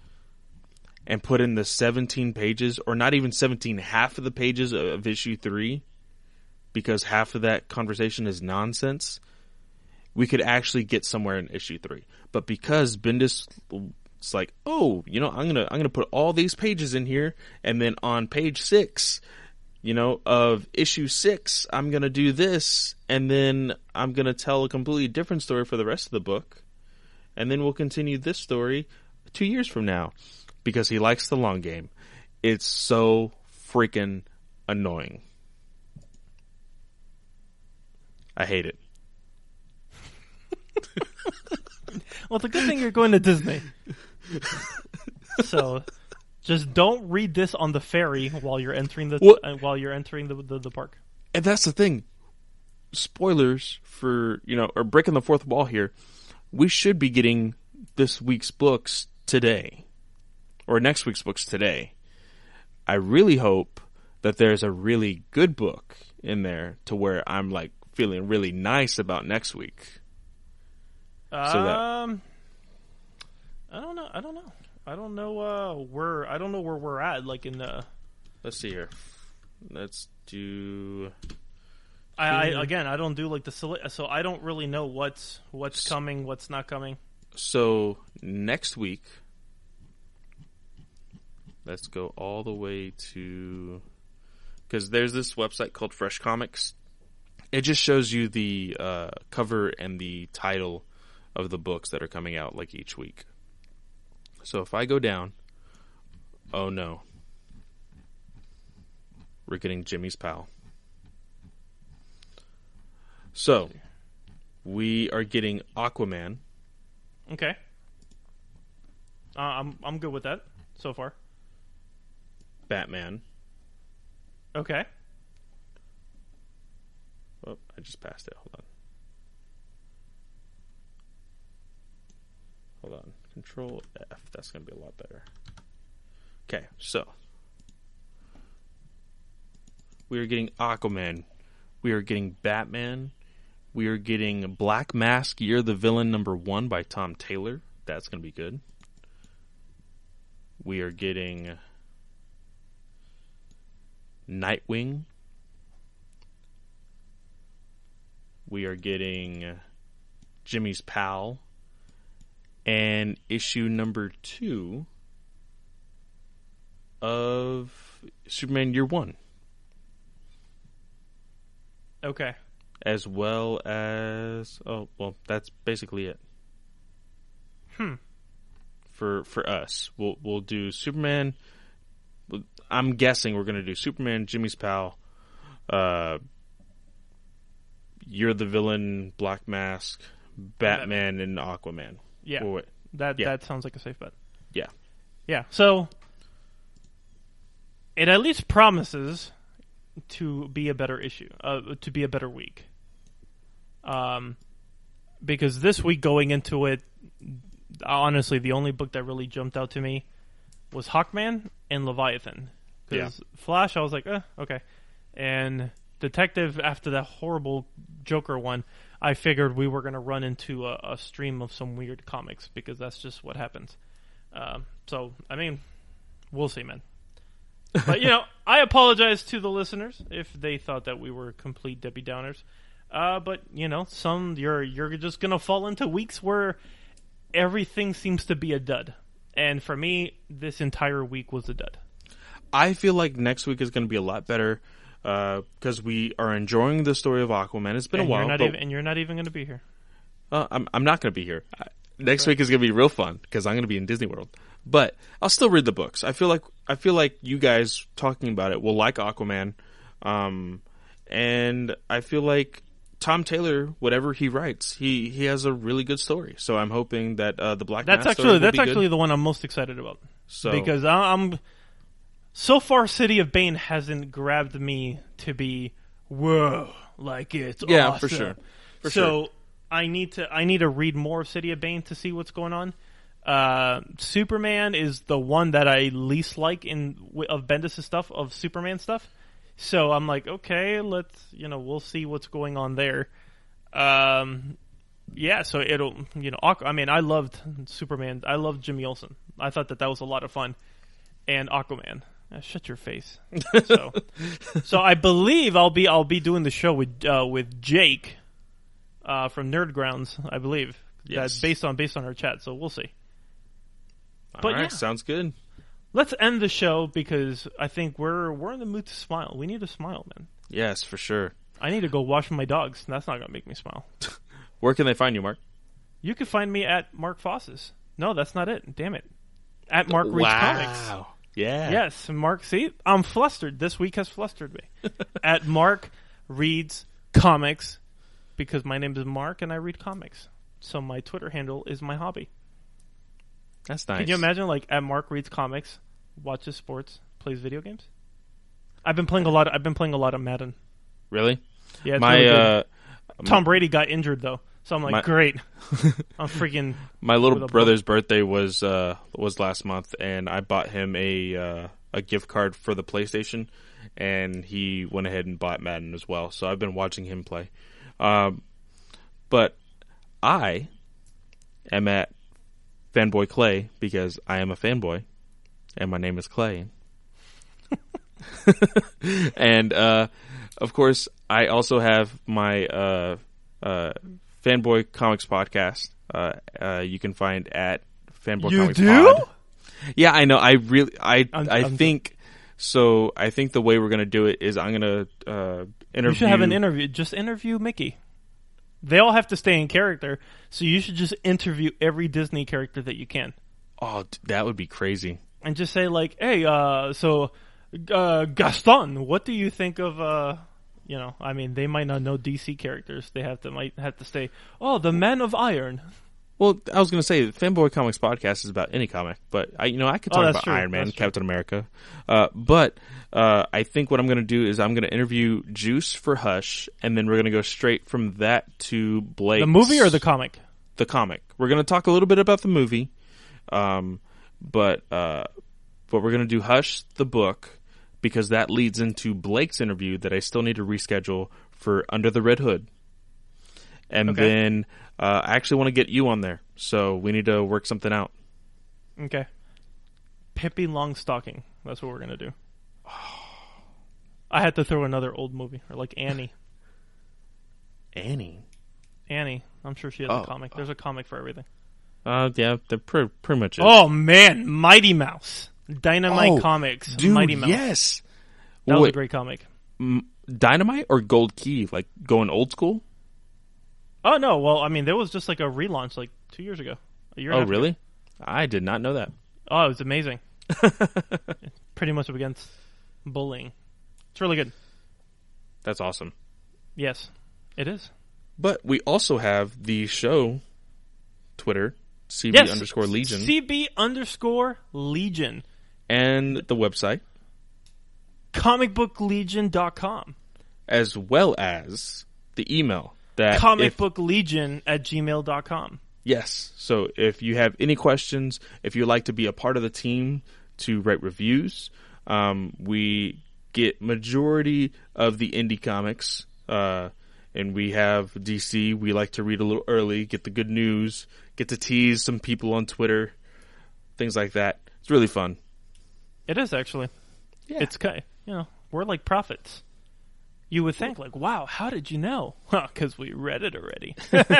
and put in the seventeen pages, or not even seventeen, half of the pages of issue three, because half of that conversation is nonsense, we could actually get somewhere in issue three. But because Bendis, it's like, oh, you know, I'm gonna I'm gonna put all these pages in here, and then on page six, you know, of issue six, I'm gonna do this, and then I'm gonna tell a completely different story for the rest of the book, and then we'll continue this story two years from now. Because he likes the long game. It's so freaking annoying. I hate it. Well, it's a good thing you're going to Disney. So, just don't read this on the ferry while you're entering the Well, uh, while you're entering the, the the park. And that's the thing. Spoilers for, you know, or breaking the fourth wall here. We should be getting this week's books today. Or next week's books today. I really hope that there's a really good book in there to where I'm like feeling really nice about next week. So that, Um, I don't know. I don't know. I don't know. Uh, where I don't know where we're at. Like in the. let's see here. Let's do. I, I again, I don't do like the sele- so I don't really know what's what's coming, what's not coming. So next week. Let's go all the way to, because there's this website called Fresh Comics. It just shows you the uh, cover and the title of the books that are coming out like each week. So if I go down, oh no, we're getting Jimmy's Pal. So we are getting Aquaman. Okay. Uh, I'm I'm good with that so far. Batman. Okay. Oh, I just passed it. Hold on. Hold on. Control F. That's going to be a lot better. Okay, so. We are getting Aquaman. We are getting Batman. We are getting Black Mask, You're the Villain number one by Tom Taylor. That's going to be good. We are getting Nightwing. We are getting Jimmy's Pal. And issue number two of Superman Year One. Okay. As well as, oh, well, that's basically it. Hmm. For for us, we'll we'll do Superman. I'm guessing we're going to do Superman, Jimmy's Pal, uh, You're the Villain, Black Mask, Batman, and Aquaman. Yeah. Or what? That Yeah. that sounds like a safe bet. Yeah. Yeah. So it at least promises to be a better issue, uh, to be a better week. Um, because this week going into it, honestly, the only book that really jumped out to me was Hawkman and Leviathan. Because yeah. Flash, I was like, eh, okay. And Detective, after that horrible Joker one, I figured we were going to run into a, a stream of some weird comics because that's just what happens. Um, so, I mean, we'll see, man. But, you know, I apologize to the listeners if they thought that we were complete Debbie Downers. Uh, but, you know, some you're you're just going to fall into weeks where everything seems to be a dud. And for me, this entire week was a dud. I feel like next week is going to be a lot better because uh, we are enjoying the story of Aquaman. It's been and a while. You're not but, even, and you're not even going to be here. Uh, I'm, I'm not going to be here. Next right. week is going to be real fun because I'm going to be in Disney World. But I'll still read the books. I feel like I feel like you guys talking about it will like Aquaman, um, and I feel like Tom Taylor, whatever he writes, he, he has a really good story. So I'm hoping that uh, the Black that's Mask actually that's be actually good. the one I'm most excited about. So because I'm so far, City of Bane hasn't grabbed me to be whoa, like it's yeah awesome. for sure. For so sure. I need to I need to read more of City of Bane to see what's going on. Uh, Superman is the one that I least like in of Bendis' stuff, of Superman stuff. So I'm like, okay, let's, you know, we'll see what's going on there. Um, yeah, so it'll, you know, Aqu- I mean, I loved Superman. I loved Jimmy Olsen. I thought that that was a lot of fun. And Aquaman. Uh, shut your face. So, so I believe I'll be I'll be doing the show with uh, with Jake uh, from Nerd Grounds. I believe yes. that's based on based on our chat. So we'll see. All but right, yeah, sounds good. Let's end the show because I think we're we're in the mood to smile. We need to smile, man. Yes, for sure. I need to go wash my dogs. That's not gonna make me smile. Where can they find you, Mark? You can find me at Mark Fosses. No, that's not it. Damn it. At Mark Reads wow. Comics. Yeah. Yes, Mark. See, I'm flustered. This week has flustered me. At Mark Reads Comics, because my name is Mark and I read comics. So my Twitter handle is my hobby. That's nice. Can you imagine, like, at Mark Reads Comics, watches sports, plays video games? I've been playing a lot. Of, I've been playing a lot of Madden. Really? Yeah. It's my really good. uh, Tom Brady got injured though, so I'm like, my, great. I'm freaking. My little brother's birthday was uh, was last month, and I bought him a uh, a gift card for the PlayStation, and he went ahead and bought Madden as well. So I've been watching him play. Um, but I am at Fanboy Clay because I am a fanboy, and my name is Clay. And uh, of course, I also have my uh, uh, Fanboy Comics podcast. Uh, uh, you can find at Fanboy you Comics do? Pod. Yeah, I know. I really, I, I'm, I I'm think so. I think the way we're gonna do it is I'm gonna uh, interview. You should have an interview. Just interview Mickey. They all have to stay in character, so you should just interview every Disney character that you can. Oh, that would be crazy. And just say like, "Hey, uh, so uh, Gaston, what do you think of?" Uh, you know, I mean, they might not know D C characters. They have to might have to say, "Oh, the Man of Iron." Well, I was going to say, the Fanboy Comics podcast is about any comic, but I, you know, I could talk oh, about true. Iron Man, that's Captain true. America. Uh, but uh, I think what I'm going to do is I'm going to interview Juice for Hush, and then we're going to go straight from that to Blake. The movie or the comic? The comic. We're going to talk a little bit about the movie, um, but uh, but we're going to do Hush the book because that leads into Blake's interview that I still need to reschedule for Under the Red Hood, and okay. then. Uh, I actually want to get you on there, so we need to work something out. Okay. Pippi Longstocking. That's what we're going to do. I had to throw another old movie, or like Annie. Annie? Annie. I'm sure she has oh. a comic. There's a comic for everything. Uh, yeah, they're pre- pretty much it. Oh, man. Mighty Mouse. Dynamite oh, Comics. Dude, Mighty Mouse. yes. That Wait, was a great comic. M- Dynamite or Gold Key? Like, going old school? Oh, no. Well, I mean, there was just like a relaunch like two years ago. A year oh, and a half really? ago. I did not know that. Oh, it was amazing. Pretty much up against bullying. It's really good. That's awesome. Yes, it is. But we also have the show Twitter, C B yes, underscore Legion. C B underscore Legion. And the website. comic book legion dot com. As well as the email that comic book legion at gmail dot com. Yes. So if you have any questions, if you'd like to be a part of the team to write reviews, um, we get majority of the indie comics, uh, and we have D C. We like to read a little early, get the good news, get to tease some people on Twitter, things like that. It's really fun. It is, actually. Yeah. It's okay. You know, we're like prophets. You would think, like, wow, how did you know? Huh, because we read it already.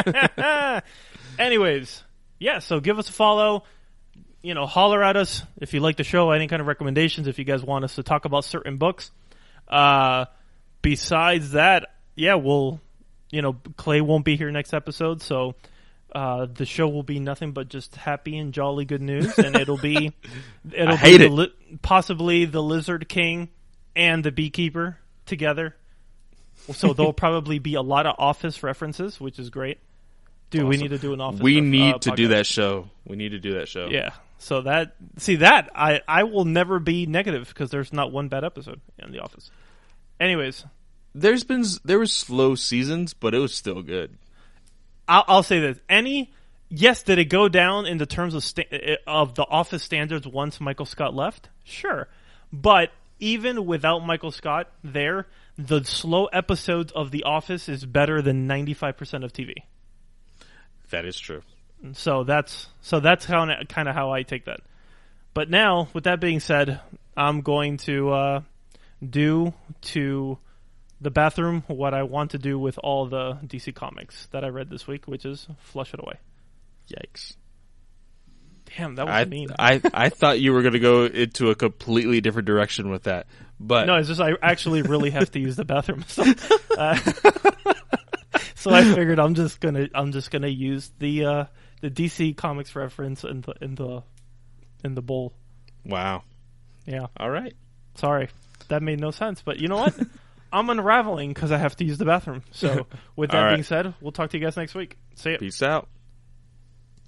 Anyways, yeah, so give us a follow. You know, holler at us if you like the show, any kind of recommendations, if you guys want us to talk about certain books. Uh, besides that, yeah, we'll, you know, Clay won't be here next episode, so uh, the show will be nothing but just happy and jolly good news, and it'll be, it'll I hate be it. the li- possibly the Lizard King and the Beekeeper together. So there'll probably be a lot of Office references, which is great. Dude, Awesome. we need to do an Office. We ref- need uh, to do podcast. that show. We need to do that show. Yeah. So that, see that, I, I will never be negative because there's not one bad episode in The Office. Anyways. There's been, there were slow seasons, but it was still good. I'll, I'll say this. Any, yes, did it go down in the terms of sta- of the Office standards once Michael Scott left? Sure. But even without Michael Scott there, the slow episodes of The Office is better than ninety-five percent of T V. That is true. So that's so that's how kind of how I take that. But now, with that being said, I'm going to uh, do to the bathroom what I want to do with all the D C comics that I read this week, which is flush it away. Yikes. Damn, that was I, mean. I I thought you were going to go into a completely different direction with that, but No, it's just I actually really have to use the bathroom. So, uh, so I figured I'm just gonna I'm just gonna use the uh, the D C Comics reference in the in the in the bowl. wow. Yeah. All right. Sorry, that made no sense. But you know what? I'm unraveling because I have to use the bathroom. So with that All right. being said, we'll talk to you guys next week. See ya. Peace out.